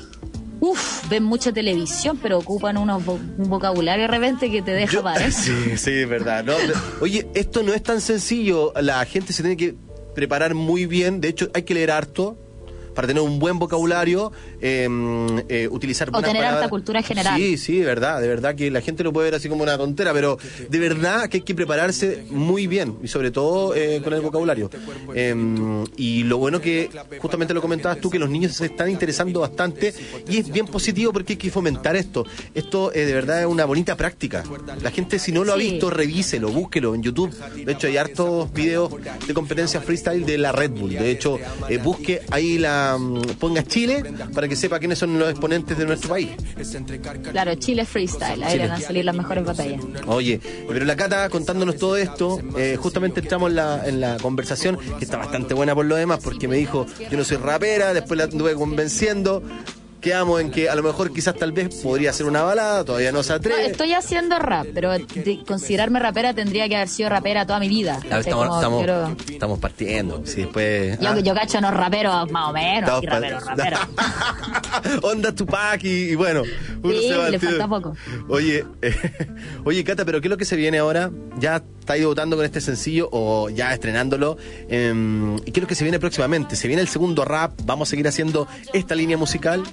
ven mucha televisión, pero ocupan un vocabulario de repente que te deja para eso. Sí, es verdad. ¿No? Oye, esto no es tan sencillo. La gente se tiene que preparar muy bien. De hecho, hay que leer harto para tener un buen vocabulario, utilizar buenas palabras. O tener harta cultura general. Sí, de verdad que la gente lo puede ver así como una tontera, pero de verdad que hay que prepararse muy bien, y sobre todo con el vocabulario. Y lo bueno que, justamente lo comentabas tú, que los niños se están interesando bastante, y es bien positivo porque hay que fomentar esto. Esto de verdad es una bonita práctica. La gente, si no lo ha visto, revíselo, búsquelo en YouTube. De hecho, hay hartos videos de competencias freestyle de la Red Bull. De hecho, busque ahí ponga Chile para que sepa quiénes son los exponentes de nuestro país. Claro, Chile Freestyle, ahí van a salir las mejores batallas. Oye, pero la Cata contándonos todo esto, justamente entramos en la conversación, que está bastante buena por lo demás, porque me dijo, yo no soy rapera, después la anduve convenciendo. Quedamos en que a lo mejor quizás tal vez podría ser una balada, todavía no se atreve. No, estoy haciendo rap, pero considerarme rapera tendría que haber sido rapera toda mi vida. Estamos partiendo. Sí, después, yo cacho unos raperos más o menos, raperos. Onda Tupac y bueno. Sí, le falta poco. Oye, Cata, pero ¿qué es lo que se viene ahora? ¿Ya está debutando con este sencillo o ya estrenándolo? ¿Y qué es lo que se viene próximamente? ¿Se viene el segundo rap? ¿Vamos a seguir haciendo esta línea musical?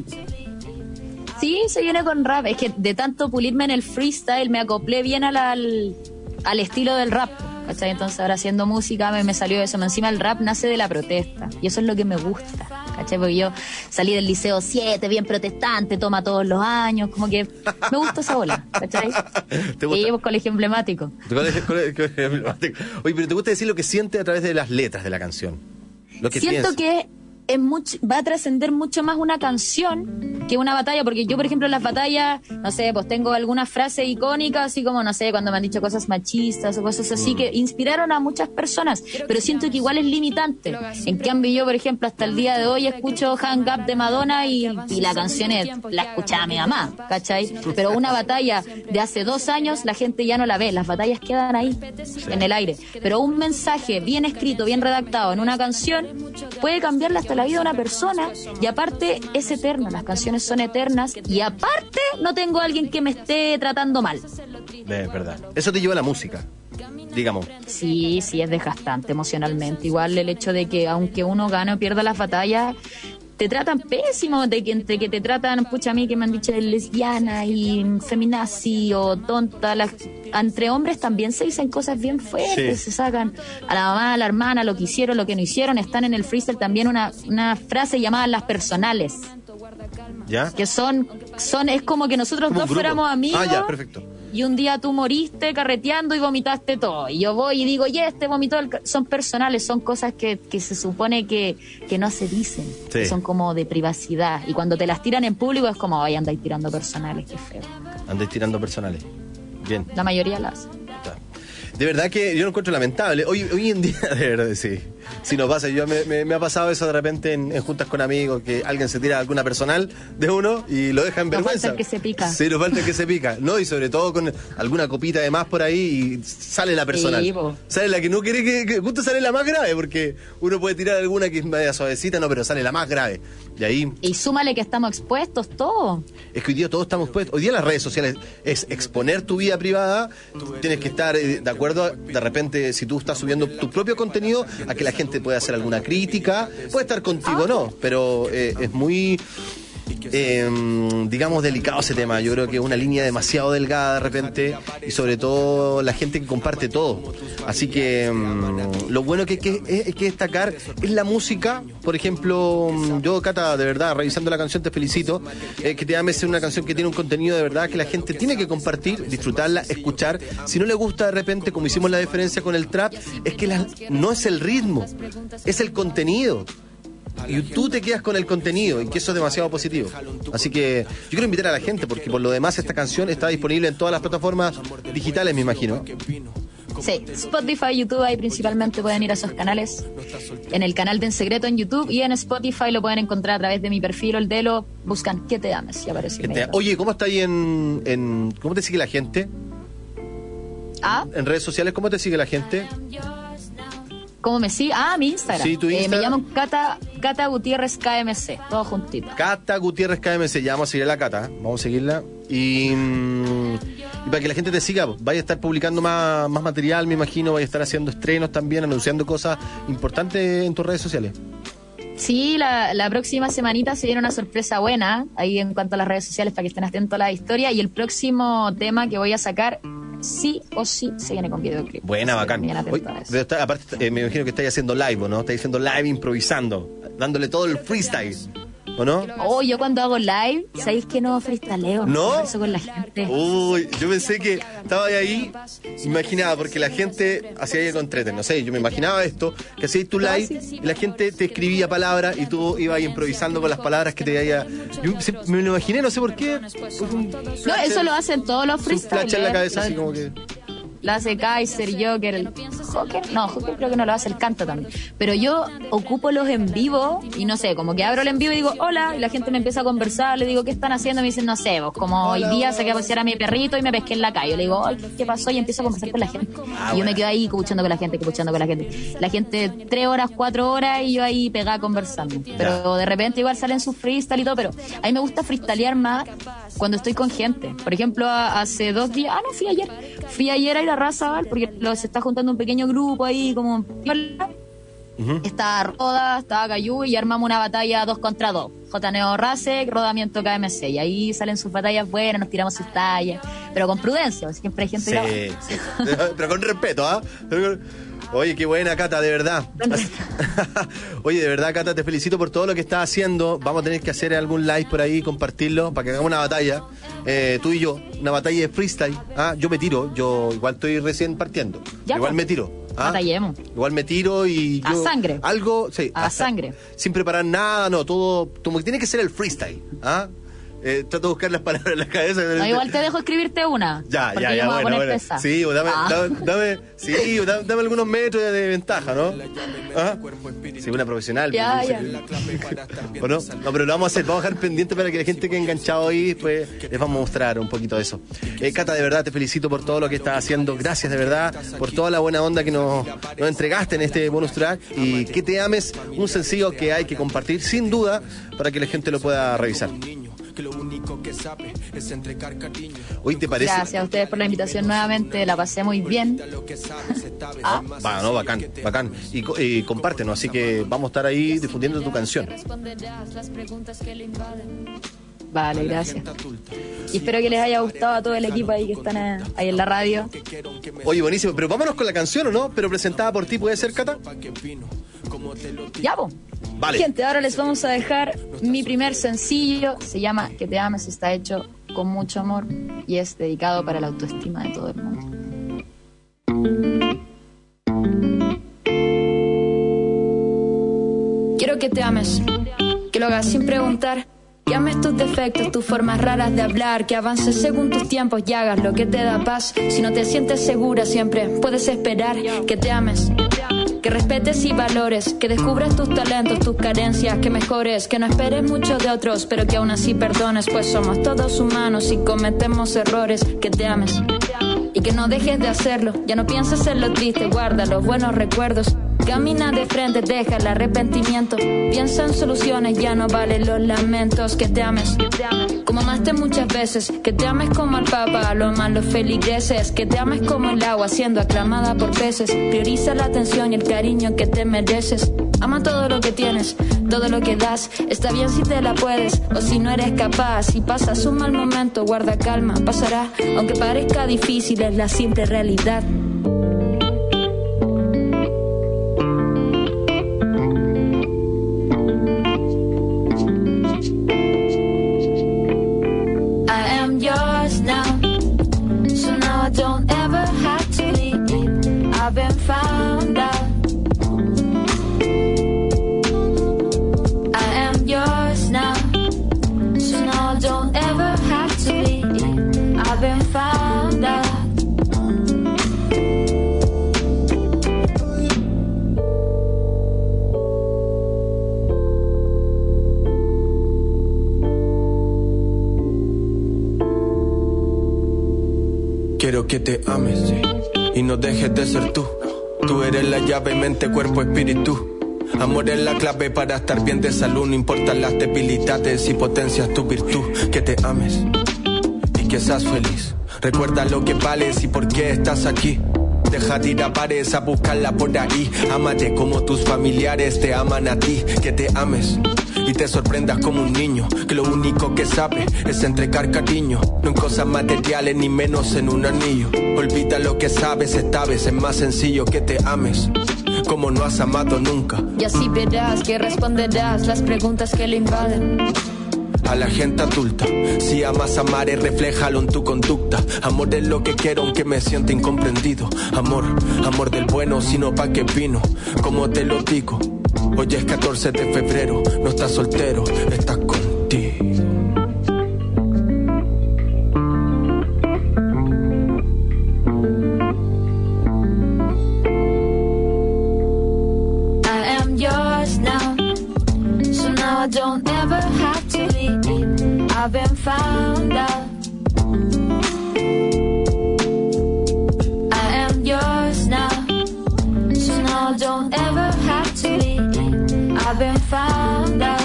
Sí, se viene con rap. Es que de tanto pulirme en el freestyle me acoplé bien al estilo del rap, ¿cachai? Entonces ahora haciendo música me salió eso. Encima el rap nace de la protesta, y eso es lo que me gusta, ¿cachai? Porque yo salí del liceo 7, bien protestante, toma todos los años, como que me gusta esa bola, ¿cachai? Y llevo colegio emblemático. Colegio emblemático. Oye, pero ¿te gusta decir lo que sientes a través de las letras de la canción? Lo que siento que va a trascender mucho más una canción que una batalla, porque yo, por ejemplo, en las batallas, no sé, pues tengo algunas frases icónicas, así como, no sé, cuando me han dicho cosas machistas o cosas así, que inspiraron a muchas personas, pero siento que igual es limitante. En cambio, yo, por ejemplo, hasta el día de hoy escucho Hang Up de Madonna y la canción la escuchaba mi mamá, ¿cachai? Pero una batalla de hace 2 años, la gente ya no la ve, las batallas quedan ahí, en el aire. Pero un mensaje bien escrito, bien redactado en una canción, puede cambiarla hasta la vida de una persona, y aparte es eterna, las canciones son eternas, y aparte no tengo a alguien que me esté tratando mal. Es verdad. Eso te lleva a la música, digamos. Sí, es desgastante emocionalmente. Igual el hecho de que aunque uno gane o pierda las batallas, te tratan pésimo, entre que te tratan, pucha, a mí que me han dicho lesbiana y feminazi o tonta, entre hombres también se dicen cosas bien fuertes, se sacan a la mamá, a la hermana, lo que hicieron, lo que no hicieron. Están en el freestyle también una frase llamada las personales. ¿Ya? Que es como que nosotros dos fuéramos amigos. Ah, ya, perfecto. y un día tú moriste carreteando y vomitaste todo. Y yo voy y digo, este vomitó. Son personales, son cosas que se supone que no se dicen. Sí. Que son como de privacidad. Y cuando te las tiran en público es como, ay, andáis tirando personales, qué feo. Andáis tirando personales. Bien. La mayoría las. De verdad que yo lo encuentro lamentable. Hoy en día, de verdad, sí nos pasa. Yo me ha pasado eso de repente en juntas con amigos, que alguien se tira alguna personal de uno y lo deja en vergüenza. Nos falta el que se pica. Sí, nos falta el que se pica. No, y sobre todo con alguna copita de más por ahí y sale la personal. Sí, sale la que no quiere que justo sale la más grave, porque uno puede tirar alguna que es media suavecita, no, pero sale la más grave. Y ahí... Y súmale que estamos expuestos todos. Es que hoy día todos estamos expuestos. Hoy día las redes sociales es exponer tu vida privada. Tienes que estar de acuerdo, de repente, si tú estás subiendo tu propio contenido, a que la gente pueda hacer alguna crítica. Puede estar contigo, no, pero es muy... digamos, delicado ese tema. Yo creo que es una línea demasiado delgada de repente, y sobre todo la gente que comparte todo. Así que lo bueno que hay que destacar es la música. Por ejemplo, yo, Cata, de verdad, revisando la canción, te felicito. Que te ames, es una canción que tiene un contenido de verdad que la gente tiene que compartir, disfrutarla, escuchar. Si no le gusta de repente, como hicimos la diferencia con el trap, es que no es el ritmo, es el contenido. Y tú te quedas con el contenido, y que eso es demasiado positivo. Así que yo quiero invitar a la gente, porque por lo demás esta canción está disponible en todas las plataformas digitales, me imagino. Sí, Spotify, YouTube, ahí principalmente pueden ir a esos canales. En el canal de En Secreto en YouTube, y en Spotify lo pueden encontrar a través de mi perfil o el de lo. Buscan Que Te Ames y aparece. Oye, ¿cómo está ahí ¿cómo te sigue la gente? En redes sociales, ¿cómo te sigue la gente? ¿Cómo me sigue? Mi Instagram. Sí, tu Instagram. Me llamo Cata Gutiérrez KMC, todo juntito. Cata Gutiérrez KMC, ya vamos a seguir a la Cata, vamos a seguirla. Y para que la gente te siga, vaya a estar publicando más material, me imagino, vaya a estar haciendo estrenos también, anunciando cosas importantes en tus redes sociales. Sí, la próxima semanita se viene una sorpresa buena, ahí en cuanto a las redes sociales, para que estén atentos a la historia. Y el próximo tema que voy a sacar, sí o sí, se viene con videoclip. Buena, bacán. Aparte, me imagino que estáis haciendo live, ¿no? Estáis haciendo live improvisando, dándole todo el freestyle, ¿o no? Yo cuando hago live, ¿sabéis que no freestaleo? ¿No? Eso con la gente. Uy, yo pensé que estaba ahí, imaginaba, porque la gente hacía algo entrete, no sé, yo me imaginaba esto, que hacías tu live y la gente te escribía palabras y tú ibas improvisando con las palabras que te había... Yo me lo imaginé, no sé por qué. No, eso lo hacen todos los freestylers. Un flash en la cabeza, así como que... Lo hace Kaiser, Joker, el Joker. No, Joker creo que no lo hace, el canta también. Pero yo ocupo los en vivo y no sé, como que abro el en vivo y digo, hola, y la gente me empieza a conversar, le digo, ¿qué están haciendo? Y me dicen, no sé, vos, como hoy día saqué a pasear a mi perrito y me pesqué en la calle. Yo le digo, ay, ¿qué pasó? Y empiezo a conversar con la gente. Y yo me quedo ahí cubuchando con la gente. La gente 3 horas, 4 horas y yo ahí pegada conversando. Pero de repente igual salen sus freestyle y todo, pero a mí me gusta freestylear más cuando estoy con gente. Por ejemplo, hace 2 días, fui ayer a ir a Raza, porque se está juntando un pequeño grupo ahí, como estaba Roda, estaba Cayú, y armamos una batalla 2 contra 2. J-Neo Rasek, Rodamiento KMC, y ahí salen sus batallas buenas, nos tiramos sus tallas, pero con prudencia, siempre hay gente sí. Pero con respeto, Oye, qué buena, Cata, de verdad. Oye, de verdad, Cata, te felicito por todo lo que estás haciendo. Vamos a tener que hacer algún live por ahí, compartirlo, para que hagamos una batalla, tú y yo, una batalla de freestyle. Yo me tiro, yo igual estoy recién partiendo. Igual me tiro. Batallemos. Igual me tiro y yo... A sangre. Algo, sí. A sangre. Sin preparar nada, no, todo, como que tiene que ser el freestyle, trato de buscar las palabras en la cabeza. No, igual te dejo escribirte una. Ya, bueno. Sí, dame algunos metros de ventaja, ¿no? Sí, una profesional. Ya. ¿O no? No, pero lo vamos a hacer, vamos a dejar pendiente para que la gente que ha enganchado ahí, pues les vamos a mostrar un poquito de eso. Cata, de verdad te felicito por todo lo que estás haciendo. Gracias de verdad por toda la buena onda que nos entregaste en este bonus track. Y Que Te Ames, un sencillo que hay que compartir sin duda para que la gente lo pueda revisar. Hoy te parece. Gracias a ustedes por la invitación nuevamente, la pasé muy bien. Bacán. Y compártenos, así que vamos a estar ahí difundiendo tu canción. Vale, gracias. Y espero que les haya gustado a todo el equipo ahí que están ahí en la radio. Oye, buenísimo, pero vámonos con la canción, ¿o no? Pero presentada por ti, ¿puede ser, Cata? Ya, po. Vale. Gente, ahora les vamos a dejar mi primer sencillo. Se llama Que Te Ames, está hecho con mucho amor y es dedicado para la autoestima de todo el mundo. Quiero que te ames, que lo hagas sin preguntar, que ames tus defectos, tus formas raras de hablar, que avances según tus tiempos y hagas lo que te da paz. Si no te sientes segura siempre puedes esperar, que te ames, que respetes y valores, que descubras tus talentos, tus carencias, que mejores, que no esperes mucho de otros, pero que aún así perdones, pues somos todos humanos y cometemos errores, que te ames y que no dejes de hacerlo, ya no pienses en lo triste, guarda los buenos recuerdos. Camina de frente, deja el arrepentimiento, piensa en soluciones, ya no valen los lamentos. Que te ames, como amaste muchas veces, que te ames como al Papa, lo aman los feligreses, que te ames como el agua siendo aclamada por peces. Prioriza la atención y el cariño que te mereces. Ama todo lo que tienes, todo lo que das. Está bien si te la puedes o si no eres capaz. Si pasas un mal momento, guarda calma, pasará. Aunque parezca difícil, es la simple realidad. Don't ever have to leave, I've been found out. I am yours now, so now don't ever have to leave, I've been found out. Quiero que te ames y no dejes de ser tú. Tú eres la llave, mente, cuerpo, espíritu. Amor es la clave para estar bien de salud. No importan las debilidades y potencias tu virtud. Que te ames y que seas feliz. Recuerda lo que vales y por qué estás aquí. Deja de ir a bares a buscarla por ahí. Ámate como tus familiares te aman a ti. Que te ames y te sorprendas como un niño, que lo único que sabe es entregar cariño, no en cosas materiales ni menos en un anillo. Olvida lo que sabes, esta vez es más sencillo. Que te ames como no has amado nunca. Y así verás que responderás las preguntas que le invaden. A la gente adulta, si amas amar, refléjalo en tu conducta. Amor es lo que quiero aunque me sienta incomprendido. Amor, amor del bueno, sino pa' qué vino. Como te lo digo, hoy es 14 de febrero, no estás soltero, estás contigo. I am yours now, so now I don't ever have to leave, I've been found out. I am yours now, so now I don't ever have to leave, I've been found out.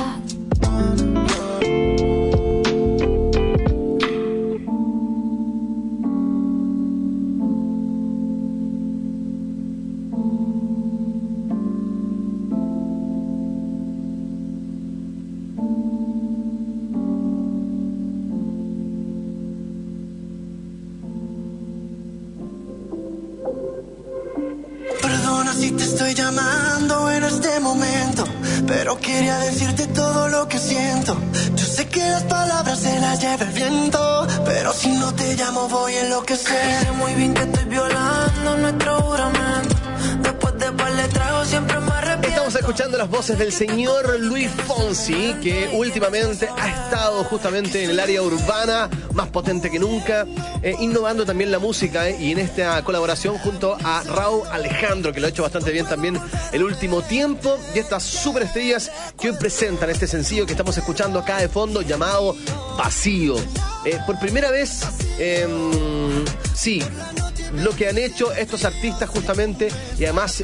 Perdona si te estoy llamando en este momento, pero quería decirte todo lo que siento. Yo sé que las palabras se las lleva el viento, pero si no te llamo voy a enloquecer. Sé muy bien que estoy violando nuestro juramento. Después de par de tragos siempre me arrepiento. Estamos escuchando las voces del señor Luis Fonsi, que últimamente ha estado justamente en el área urbana, más potente que nunca, innovando también la música, y en esta colaboración junto a Rauw Alejandro, que lo ha hecho bastante bien también el último tiempo, y estas superestrellas que hoy presentan este sencillo que estamos escuchando acá de fondo, llamado Vacío. Por primera vez, sí, lo que han hecho estos artistas justamente, y además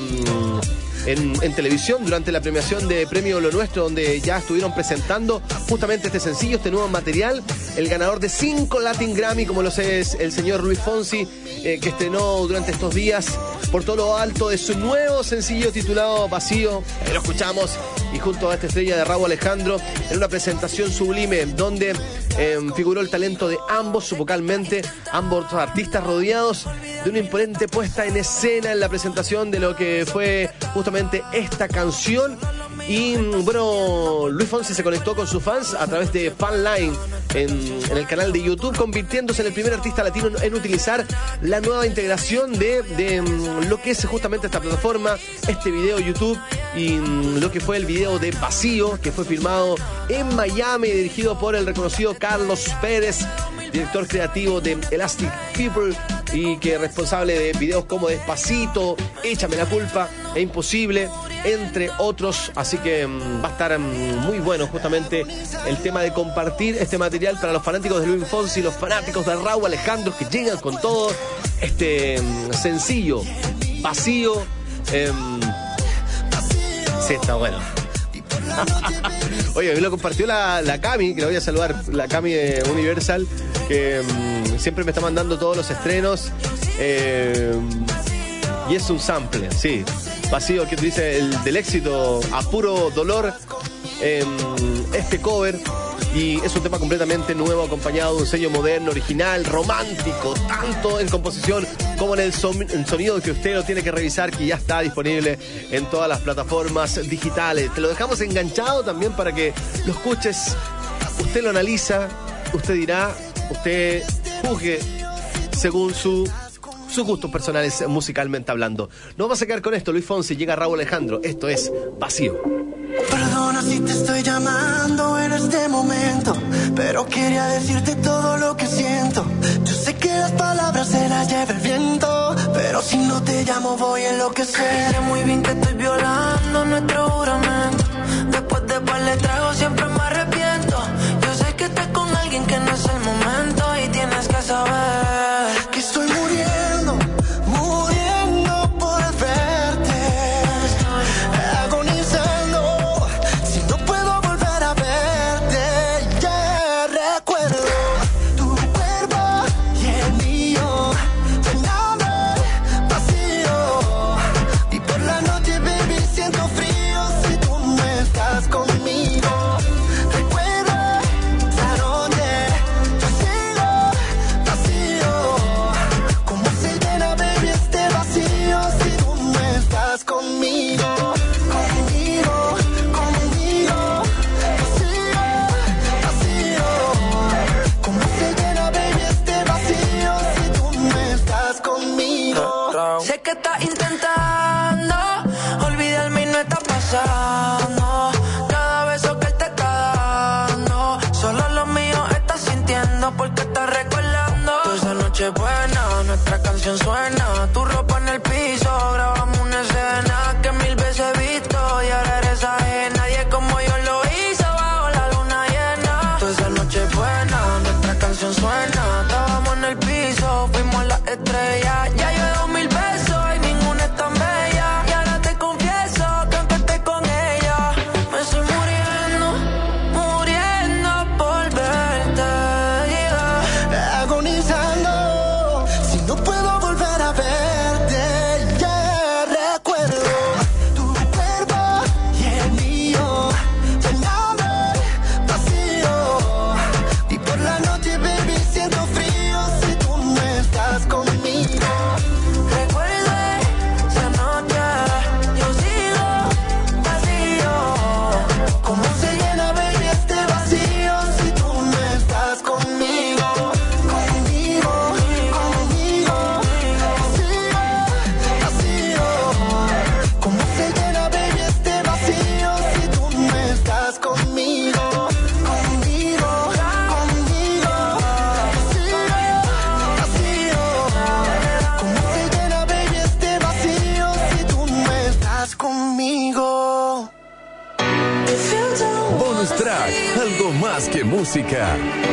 en televisión durante la premiación de Premio Lo Nuestro, donde ya estuvieron presentando justamente este sencillo, este nuevo material. El ganador de 5 Latin Grammy, como lo es el señor Luis Fonsi, que estrenó durante estos días por todo lo alto de su nuevo sencillo titulado Vacío. Lo escuchamos, y junto a esta estrella de Rauw Alejandro, en una presentación sublime donde figuró el talento de ambos vocalmente, ambos artistas rodeados de una imponente puesta en escena en la presentación de lo que fue justamente esta canción, Y bueno, Luis Fonsi se conectó con sus fans a través de Fanline en el canal de YouTube, convirtiéndose en el primer artista latino en utilizar la nueva integración de lo que es justamente esta plataforma, este video YouTube y lo que fue el video de Vacío, que fue filmado en Miami, dirigido por el reconocido Carlos Pérez, director creativo de Elastic People y que es responsable de videos como Despacito, Échame la culpa e Imposible, entre otros. Así que va a estar muy bueno justamente el tema de compartir este material para los fanáticos de Luis Fonsi, los fanáticos de Rauw Alejandro, que llegan con todo este sencillo Vacío. Sí, está bueno. Oye, a mí lo compartió la Cami, que la voy a saludar, la Cami de Universal, que siempre me está mandando todos los estrenos. Y es un sample, sí. Vacío, que tú dices, el del éxito A Puro Dolor, este cover. Y es un tema completamente nuevo, acompañado de un sello moderno, original, romántico, tanto en composición como en el sonido, que usted lo tiene que revisar, que ya está disponible en todas las plataformas digitales. Te lo dejamos enganchado también para que lo escuches. Usted lo analiza, usted dirá, usted juzgue según sus gustos personales musicalmente hablando. No vamos a quedar con esto. Luis Fonsi, llega Rauw Alejandro. Esto es Vacío. Perdona si te estoy llamando en este momento, pero quería decirte todo lo que siento. Yo sé que las palabras se las lleva el viento, pero si no te llamo voy a enloquecer. Sé muy bien que estoy violando nuestro juramento. Después de par de tragos siempre me arrepiento. Yo sé que estás con alguien que no es el momento y tienes que saber que estoy muriendo, muriendo por verte. Agonizando, si no puedo volver a verte. Ya recuerdo tu cuerpo y el mío, llenando vacío. Y por la noche, baby, siento frío si tú no estás conmigo. Recuerda esa noche, yo sigo vacío. ¿Cómo se llena, baby, este vacío si tú no estás conmigo? Conmigo, conmigo, vacío, vacío. ¿Cómo se llena, baby, este vacío si tú no estás conmigo? Sé que estás intentando olvidarme y no está pasando. Cada beso que él te está dando, solo lo mío estás sintiendo porque estás recordando. Toda esa noche buena, nuestra canción suena. Tu ropa en el piso, grabamos una escena que 1000 veces he visto y ahora eres ajena. Nadie como yo lo hizo bajo la luna llena. Toda esa noche buena, nuestra canción suena. Estábamos en el piso, fuimos a las estrellas. Ya yo he dado 1000 besos y ninguna es tan bella. Y ahora te confieso que aunque esté con ella, me estoy muriendo, muriendo por verte. Yeah. Agonizando, si no puedo volver a verte. Ya recuerdo tu cuerpo y el mío, llenando vacío. Y por la noche, baby, siento frío si tú no estás conmigo. Recuerda esa noche, yo sigo vacío. ¿Cómo se llena, baby, este vacío si tú no estás conmigo? Conmigo, conmigo, vacío, vacío. ¿Cómo se llena, baby, este vacío si tú no estás conmigo? Conmigo, conmigo, vacío, vacío. ¿Cómo se llena, baby, este vacío si tú no estás conmigo? Bonus track, algo más que música.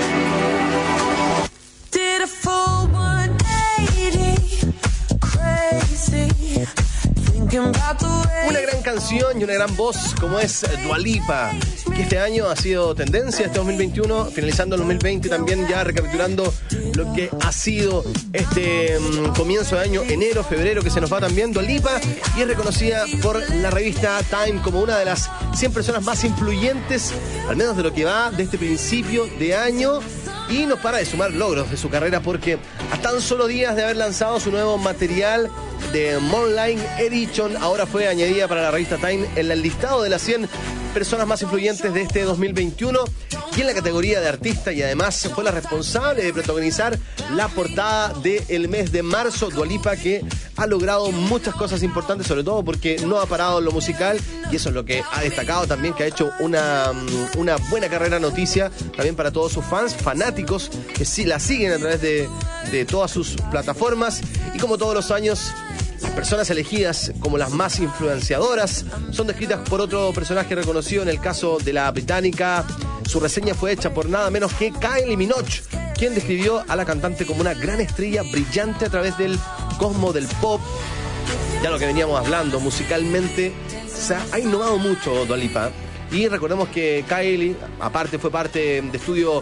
Did a full 180, crazy, thinking about the way. Una gran canción y una gran voz como es Dua Lipa, que este año ha sido tendencia, este 2021, finalizando el 2020 también, ya recapitulando lo que ha sido este comienzo de año, enero, febrero, que se nos va también. Dua Lipa, y es reconocida por la revista Time como una de las 100 personas más influyentes, al menos de lo que va de este principio de año. Y no para de sumar logros de su carrera porque a tan solo días de haber lanzado su nuevo material de Moonlight Edition, ahora fue añadida para la revista Time en el listado de las 100 personas más influyentes de este 2021 y en la categoría de artista, y además fue la responsable de protagonizar la portada del mes de marzo. Dua Lipa, que ha logrado muchas cosas importantes, sobre todo porque no ha parado en lo musical, y eso es lo que ha destacado también, que ha hecho una buena carrera noticia también para todos sus fans, fanáticos que sí la siguen a través de todas sus plataformas. Y como todos los años, las personas elegidas como las más influenciadoras son descritas por otro personaje reconocido. En el caso de la británica, su reseña fue hecha por nada menos que Kylie Minogue, quien describió a la cantante como una gran estrella brillante a través del cosmos del pop. Ya lo que veníamos hablando, musicalmente ha innovado mucho Dua Lipa. Y recordemos que Kylie, aparte, fue parte de Estudio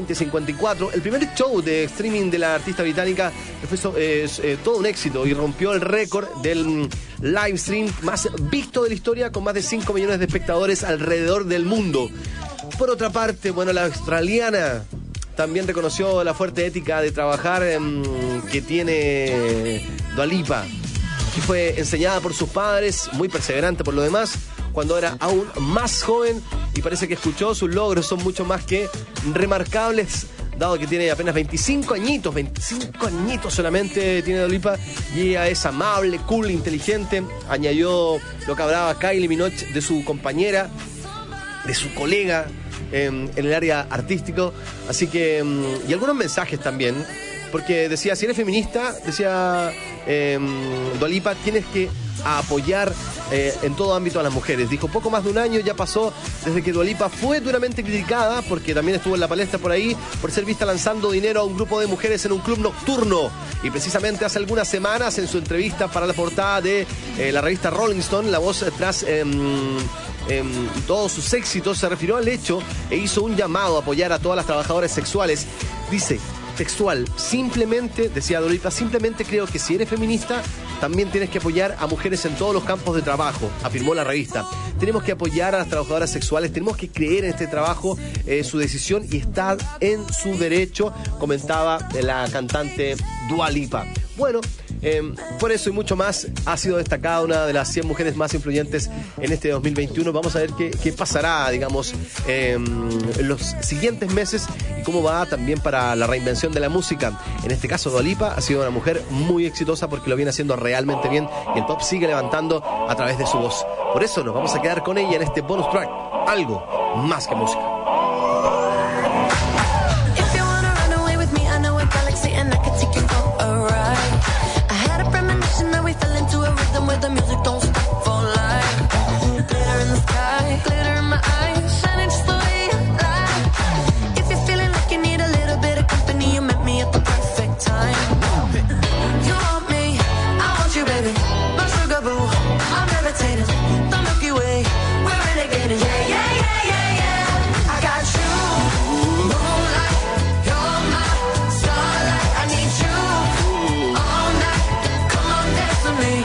2054, el primer show de streaming de la artista británica, que fue todo un éxito y rompió el récord del live stream más visto de la historia, con más de 5 millones de espectadores alrededor del mundo. Por otra parte, bueno, la australiana también reconoció la fuerte ética de trabajar que tiene Dua Lipa, que fue enseñada por sus padres, muy perseverante por lo demás, cuando era aún más joven, y parece que escuchó. Sus logros son mucho más que remarcables, dado que tiene apenas 25 añitos solamente tiene Dua Lipa, y ella es amable, cool, inteligente. Añadió lo que hablaba Kylie Minogue de su compañera, de su colega en el área artístico, así que, y algunos mensajes también, porque decía, si eres feminista, decía Dua Lipa, tienes que apoyar en todo ámbito a las mujeres. Dijo, poco más de un año ya pasó desde que Dua Lipa fue duramente criticada, porque también estuvo en la palestra por ahí, por ser vista lanzando dinero a un grupo de mujeres en un club nocturno. Y precisamente hace algunas semanas, en su entrevista para la portada de la revista Rolling Stone, la voz tras todos sus éxitos, se refirió al hecho e hizo un llamado a apoyar a todas las trabajadoras sexuales. Dice textual, simplemente, decía Dua Lipa, simplemente creo que si eres feminista, también tienes que apoyar a mujeres en todos los campos de trabajo, afirmó la revista. Tenemos que apoyar a las trabajadoras sexuales, tenemos que creer en este trabajo, su decisión, y está en su derecho, comentaba la cantante Dua Lipa. Bueno, por eso y mucho más ha sido destacada una de las 100 mujeres más influyentes en este 2021. Vamos a ver qué pasará, digamos, en los siguientes meses, y cómo va también para la reinvención de la música. En este caso, Dua Lipa ha sido una mujer muy exitosa porque lo viene haciendo realmente bien, y el pop sigue levantando a través de su voz. Por eso nos vamos a quedar con ella en este bonus track, algo más que música. Where the music don't stop for life. Glitter in the sky, glitter in my eyes, shining just the way you like. If you're feeling like you need a little bit of company, you met me at the perfect time. You want me, I want you, baby. My sugar boo, I'm levitating. The Milky Way, we're renegading. Yeah, yeah, yeah, yeah, yeah. I got you, moonlight. You're my starlight. I need you all night. Come on, dance with me.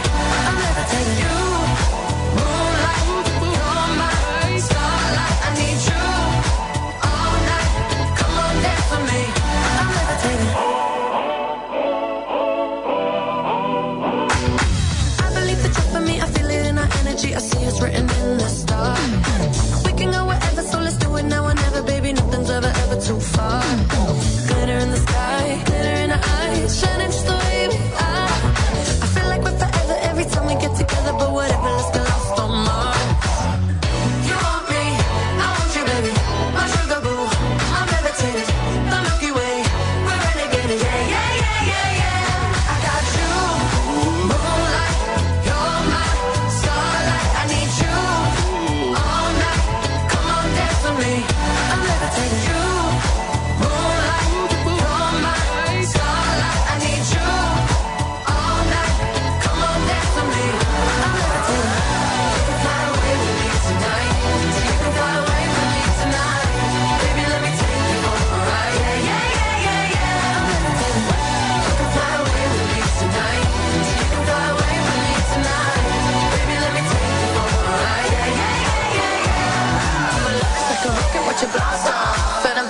I see it's written in the stars. We can go wherever, so let's do it now or never, baby. Nothing's ever, ever too far. Glitter in the sky, glitter in our eyes, shining just the way we are. I feel like we're forever every time we get together, but whatever, let's get lost on Mars. You want me, I want you, baby. My sugar boo, I'm levitating. The Milky Way, we're renegading. Yeah, yeah, yeah, yeah, yeah. I got you, moonlight. You're my starlight. I need you all night. Come on, dance with me. I'm levitating. You, moonlight. You're my starlight. I need you all night. Come on, dance with me. I'm levitating. You can fly away with me tonight. You can fly away with me tonight. Baby, let me take you for a ride. Yeah, yeah, yeah, yeah, yeah. I'm levitating. You can fly away with me tonight. You can fly away with me tonight. Baby, let me take you for a ride. Yeah, yeah, yeah, yeah, yeah. Like a rocket, watch it blast off.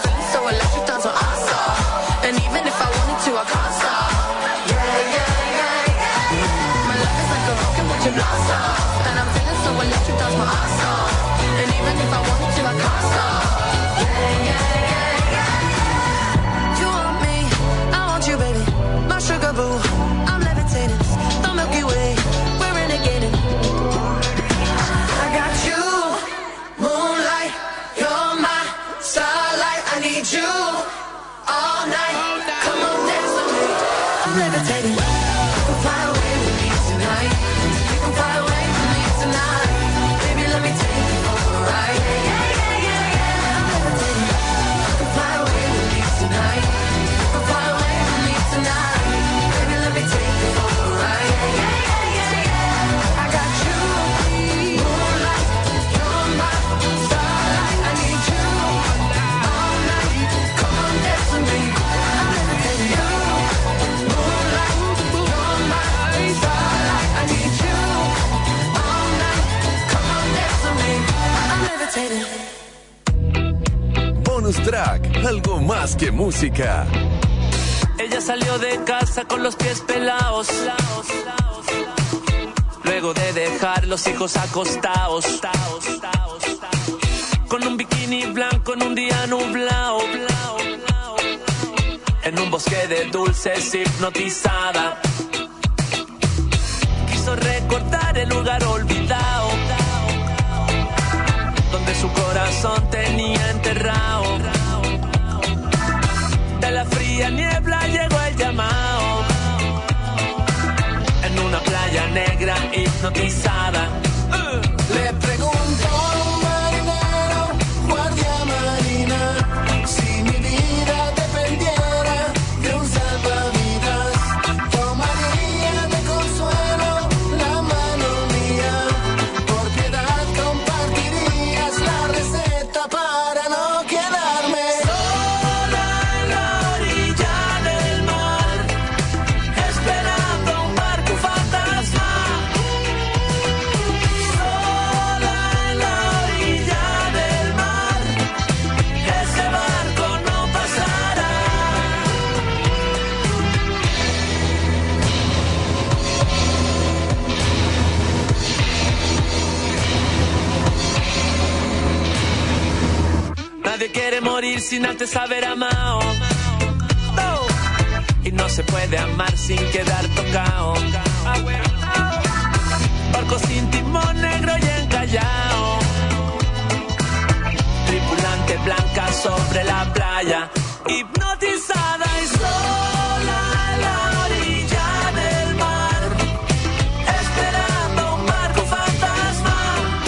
I need you all night. Come on, dance with me. I'm levitating. You can fly away with me tonight. You can fly away with me tonight. Baby, let me take you for a ride. Yeah, yeah, yeah, yeah. I'm levitating. You can fly away with me tonight. You can fly away with me tonight. Baby, let me take you for a ride. Yeah, yeah, yeah, yeah. I got you, moonlight. You're my starlight. I need you all night. Come on, dance with me. I'm levitating. You, moonlight. You're my starlight. I need you all night. Come on, dance with me. I'm levitating. Bonus track, algo más que música. Ella salió de casa con los pies pelados, luego de dejar los hijos acostados, con un bikini blanco en un día nublado, en un bosque de dulces hipnotizada. Quiso recordar el lugar olvidado donde su corazón tenía enterrado. De la fría niebla llegó el llamado, en una playa negra hipnotizada. Le pregunto a un marinero, guardia marina, si mi vida dependiera de un salvavidas, tomaría de consuelo la mano mía, por piedad compartirías la receta para no quedarme Sola en la orilla del mar, esperando un barco fantasma. Sola en la orilla del mar, ese barco no pasará. Nadie quiere morir sin antes haber amado. Oh. Y no se puede amar sin quedar tocado. Barco sin timón, negro y encallado. Tripulante blanca sobre la playa, hipnotizada y sola en la orilla del mar, esperando un barco fantasma.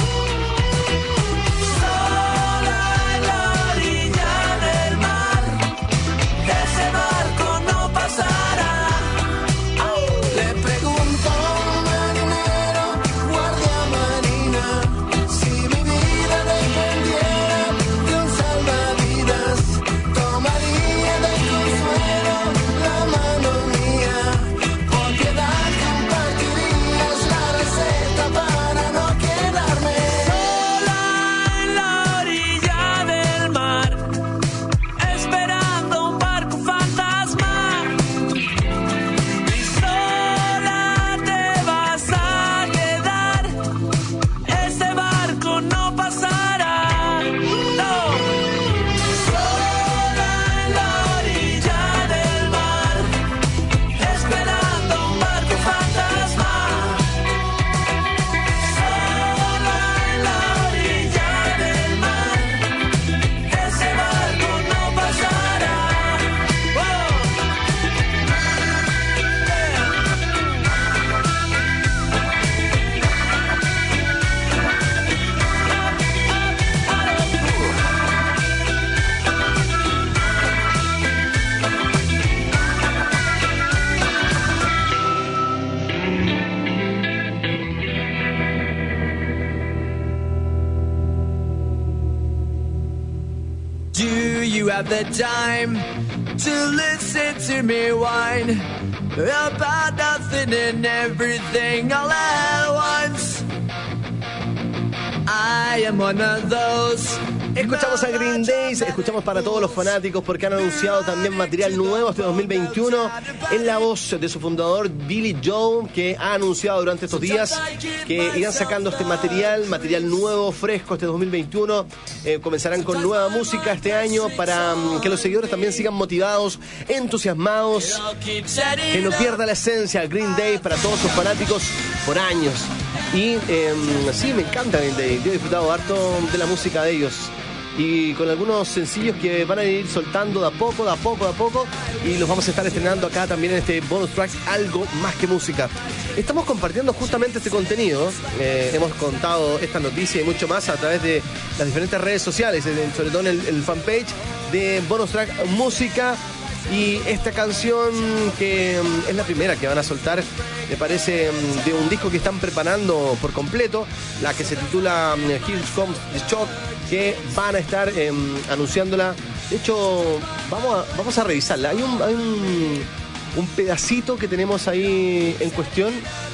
Sola en la orilla del mar, ese barco no pasará. Le pregunto a un marinero, guardia marina, si mi vida dependiera de un salvavidas, tomaría de consuelo la mano mía, por piedad compartirías la receta para no quedarme Sola en la orilla del mar, esperando un barco fantasma. Y sola te vas a quedar, ese barco no pasará. No. Sola en la orilla del mar, esperando un barco fantasma. Sola en la orilla del mar, ese barco no pasará. Do you have the time to listen to me whine about nothing and everything all at once? I am one of those. Escuchamos a Green Day, escuchamos para todos los fanáticos porque han anunciado también material nuevo este 2021 en la voz de su fundador Billy Joe, que ha anunciado durante estos días que irán sacando este material nuevo, fresco este 2021. Comenzarán con nueva música este año para que los seguidores también sigan motivados, entusiasmados, que no pierda la esencia Green Day para todos sus fanáticos por años. Y sí, me encanta Green Day, yo he disfrutado harto de la música de ellos. y con algunos sencillos que van a ir soltando de a poco, y los vamos a estar estrenando acá también en este bonus track, Algo Más Que Música. Estamos compartiendo justamente este contenido, hemos contado esta noticia y mucho más a través de las diferentes redes sociales, sobre todo en el fanpage de Bonus Track Música. Y esta canción, que es la primera que van a soltar, me parece, de un disco que están preparando por completo, la que se titula Here Comes the Shock, que van a estar anunciándola. De hecho, vamos a revisarla. Hay un pedacito que tenemos ahí en cuestión,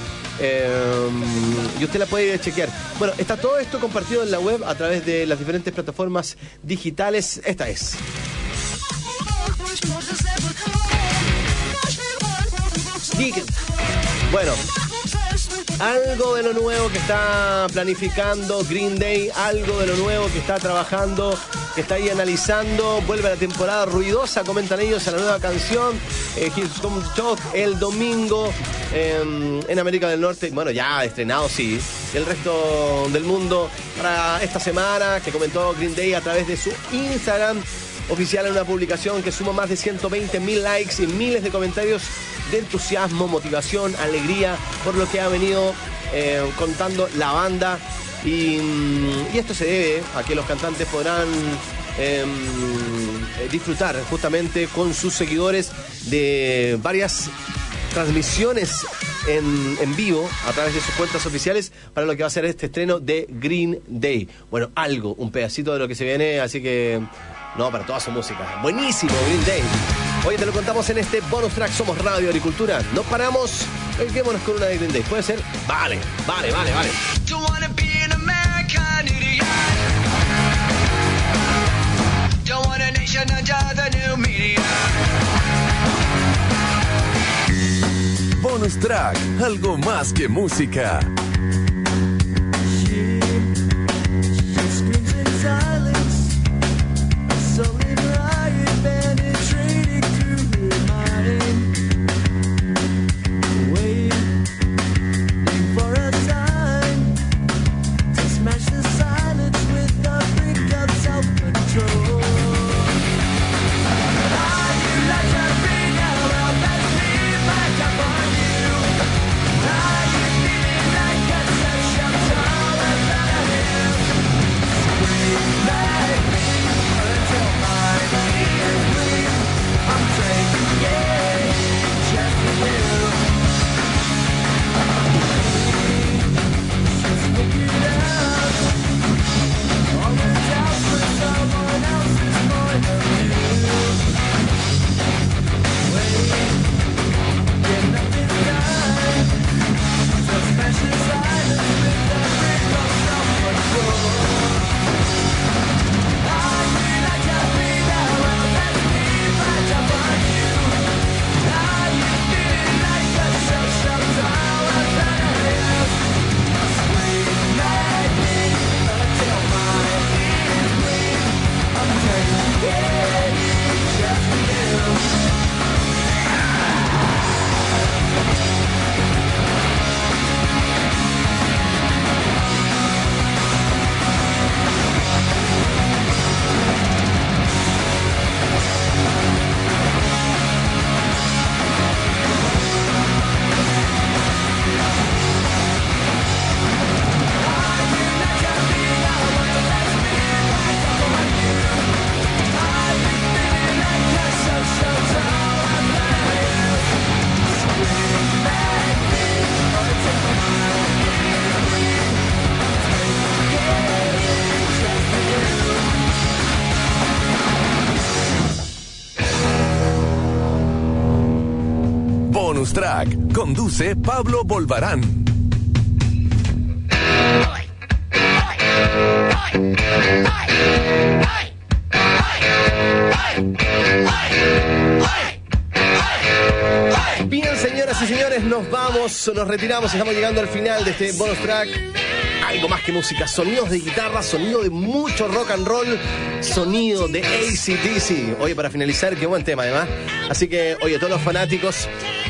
y usted la puede chequear. Bueno, está todo esto compartido en la web a través de las diferentes plataformas digitales. Esta es. Bueno, algo de lo nuevo que está planificando Green Day, algo de lo nuevo que está trabajando, que está ahí analizando. Vuelve la temporada ruidosa, comentan ellos, a la nueva canción Here's Come Talk el domingo en América del Norte. Bueno, ya estrenado, sí. El resto del mundo para esta semana, que comentó Green Day a través de su Instagram oficial, en una publicación que suma más de 120.000 likes y miles de comentarios de entusiasmo, motivación, alegría por lo que ha venido contando la banda. Y esto se debe a que los cantantes podrán disfrutar justamente con sus seguidores de varias transmisiones en vivo a través de sus cuentas oficiales para lo que va a ser este estreno de Green Day. Bueno, un pedacito de lo que se viene, así que no, para toda su música. Buenísimo, Green Day. Hoy te lo contamos en este bonus track. Somos Radio Agricultura. No paramos. Venguémonos con una de Green Day. ¿Puede ser? Vale. Bonus track, algo más que música. Bonus track. Conduce Pablo Bolvarán. Bien, señoras y señores, nos retiramos, estamos llegando al final de este bonus track. Algo más que música, sonidos de guitarra, sonido de mucho rock and roll, sonido de AC/DC. Oye, para finalizar, qué buen tema además. Así que, oye, todos los fanáticos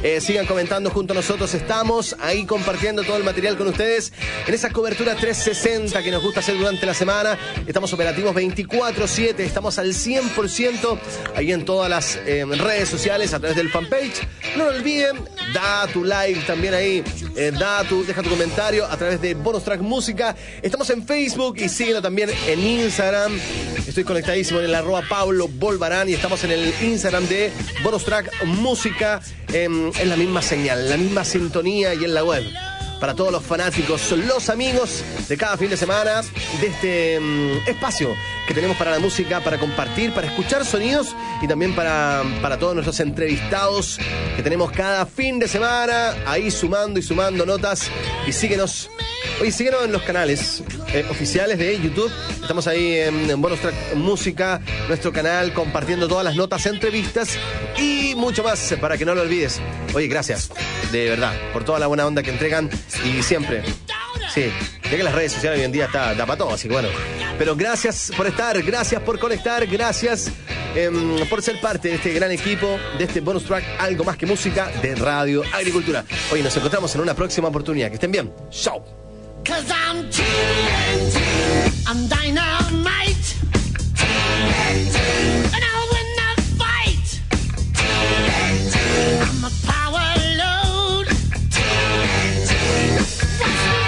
Sigan comentando junto a nosotros. Estamos ahí compartiendo todo el material con ustedes en esa cobertura 360 que nos gusta hacer durante la semana. Estamos operativos 24/7. Estamos al 100% ahí en todas las redes sociales a través del fanpage. No lo olviden, da tu like también ahí. Deja tu comentario a través de Bonus Track Música. Estamos en Facebook y síguenos también en Instagram. Estoy conectadísimo en el @Pablo Bolvarán y estamos en el Instagram de Bonus Track Música. Es la misma señal, la misma sintonía y en la web. Para todos los fanáticos, los amigos de cada fin de semana, de este espacio que tenemos para la música, para compartir, para escuchar sonidos y también para todos nuestros entrevistados que tenemos cada fin de semana, ahí sumando y sumando notas. Y síguenos. Oye, síguenos en los canales oficiales de YouTube. Estamos ahí en Bonus Track Música, nuestro canal, compartiendo todas las notas, entrevistas y mucho más para que no lo olvides. Oye, gracias, de verdad, por toda la buena onda que entregan y siempre. Sí, ya que las redes sociales hoy en día da para todo, así que bueno. Pero gracias por estar, gracias por conectar, gracias por ser parte de este gran equipo, de este Bonus Track, algo más que música, de Radio Agricultura. Oye, nos encontramos en una próxima oportunidad. Que estén bien. Chao. 'Cause I'm TNT, I'm dynamite, TNT, and I'll win that fight, TNT, I'm a power load, TNT, watch me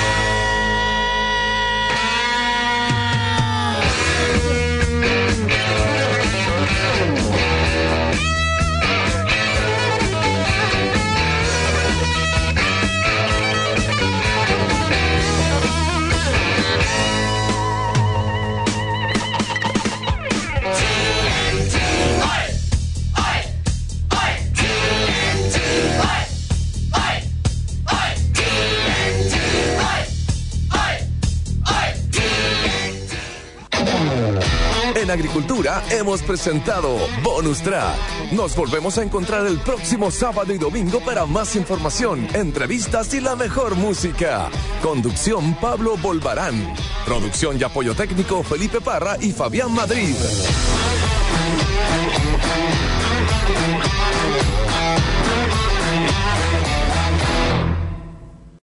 En Agricultura hemos presentado Bonus Track. Nos volvemos a encontrar el próximo sábado y domingo para más información, entrevistas y la mejor música. Conducción Pablo Bolvarán. Producción y apoyo técnico Felipe Parra y Fabián Madrid.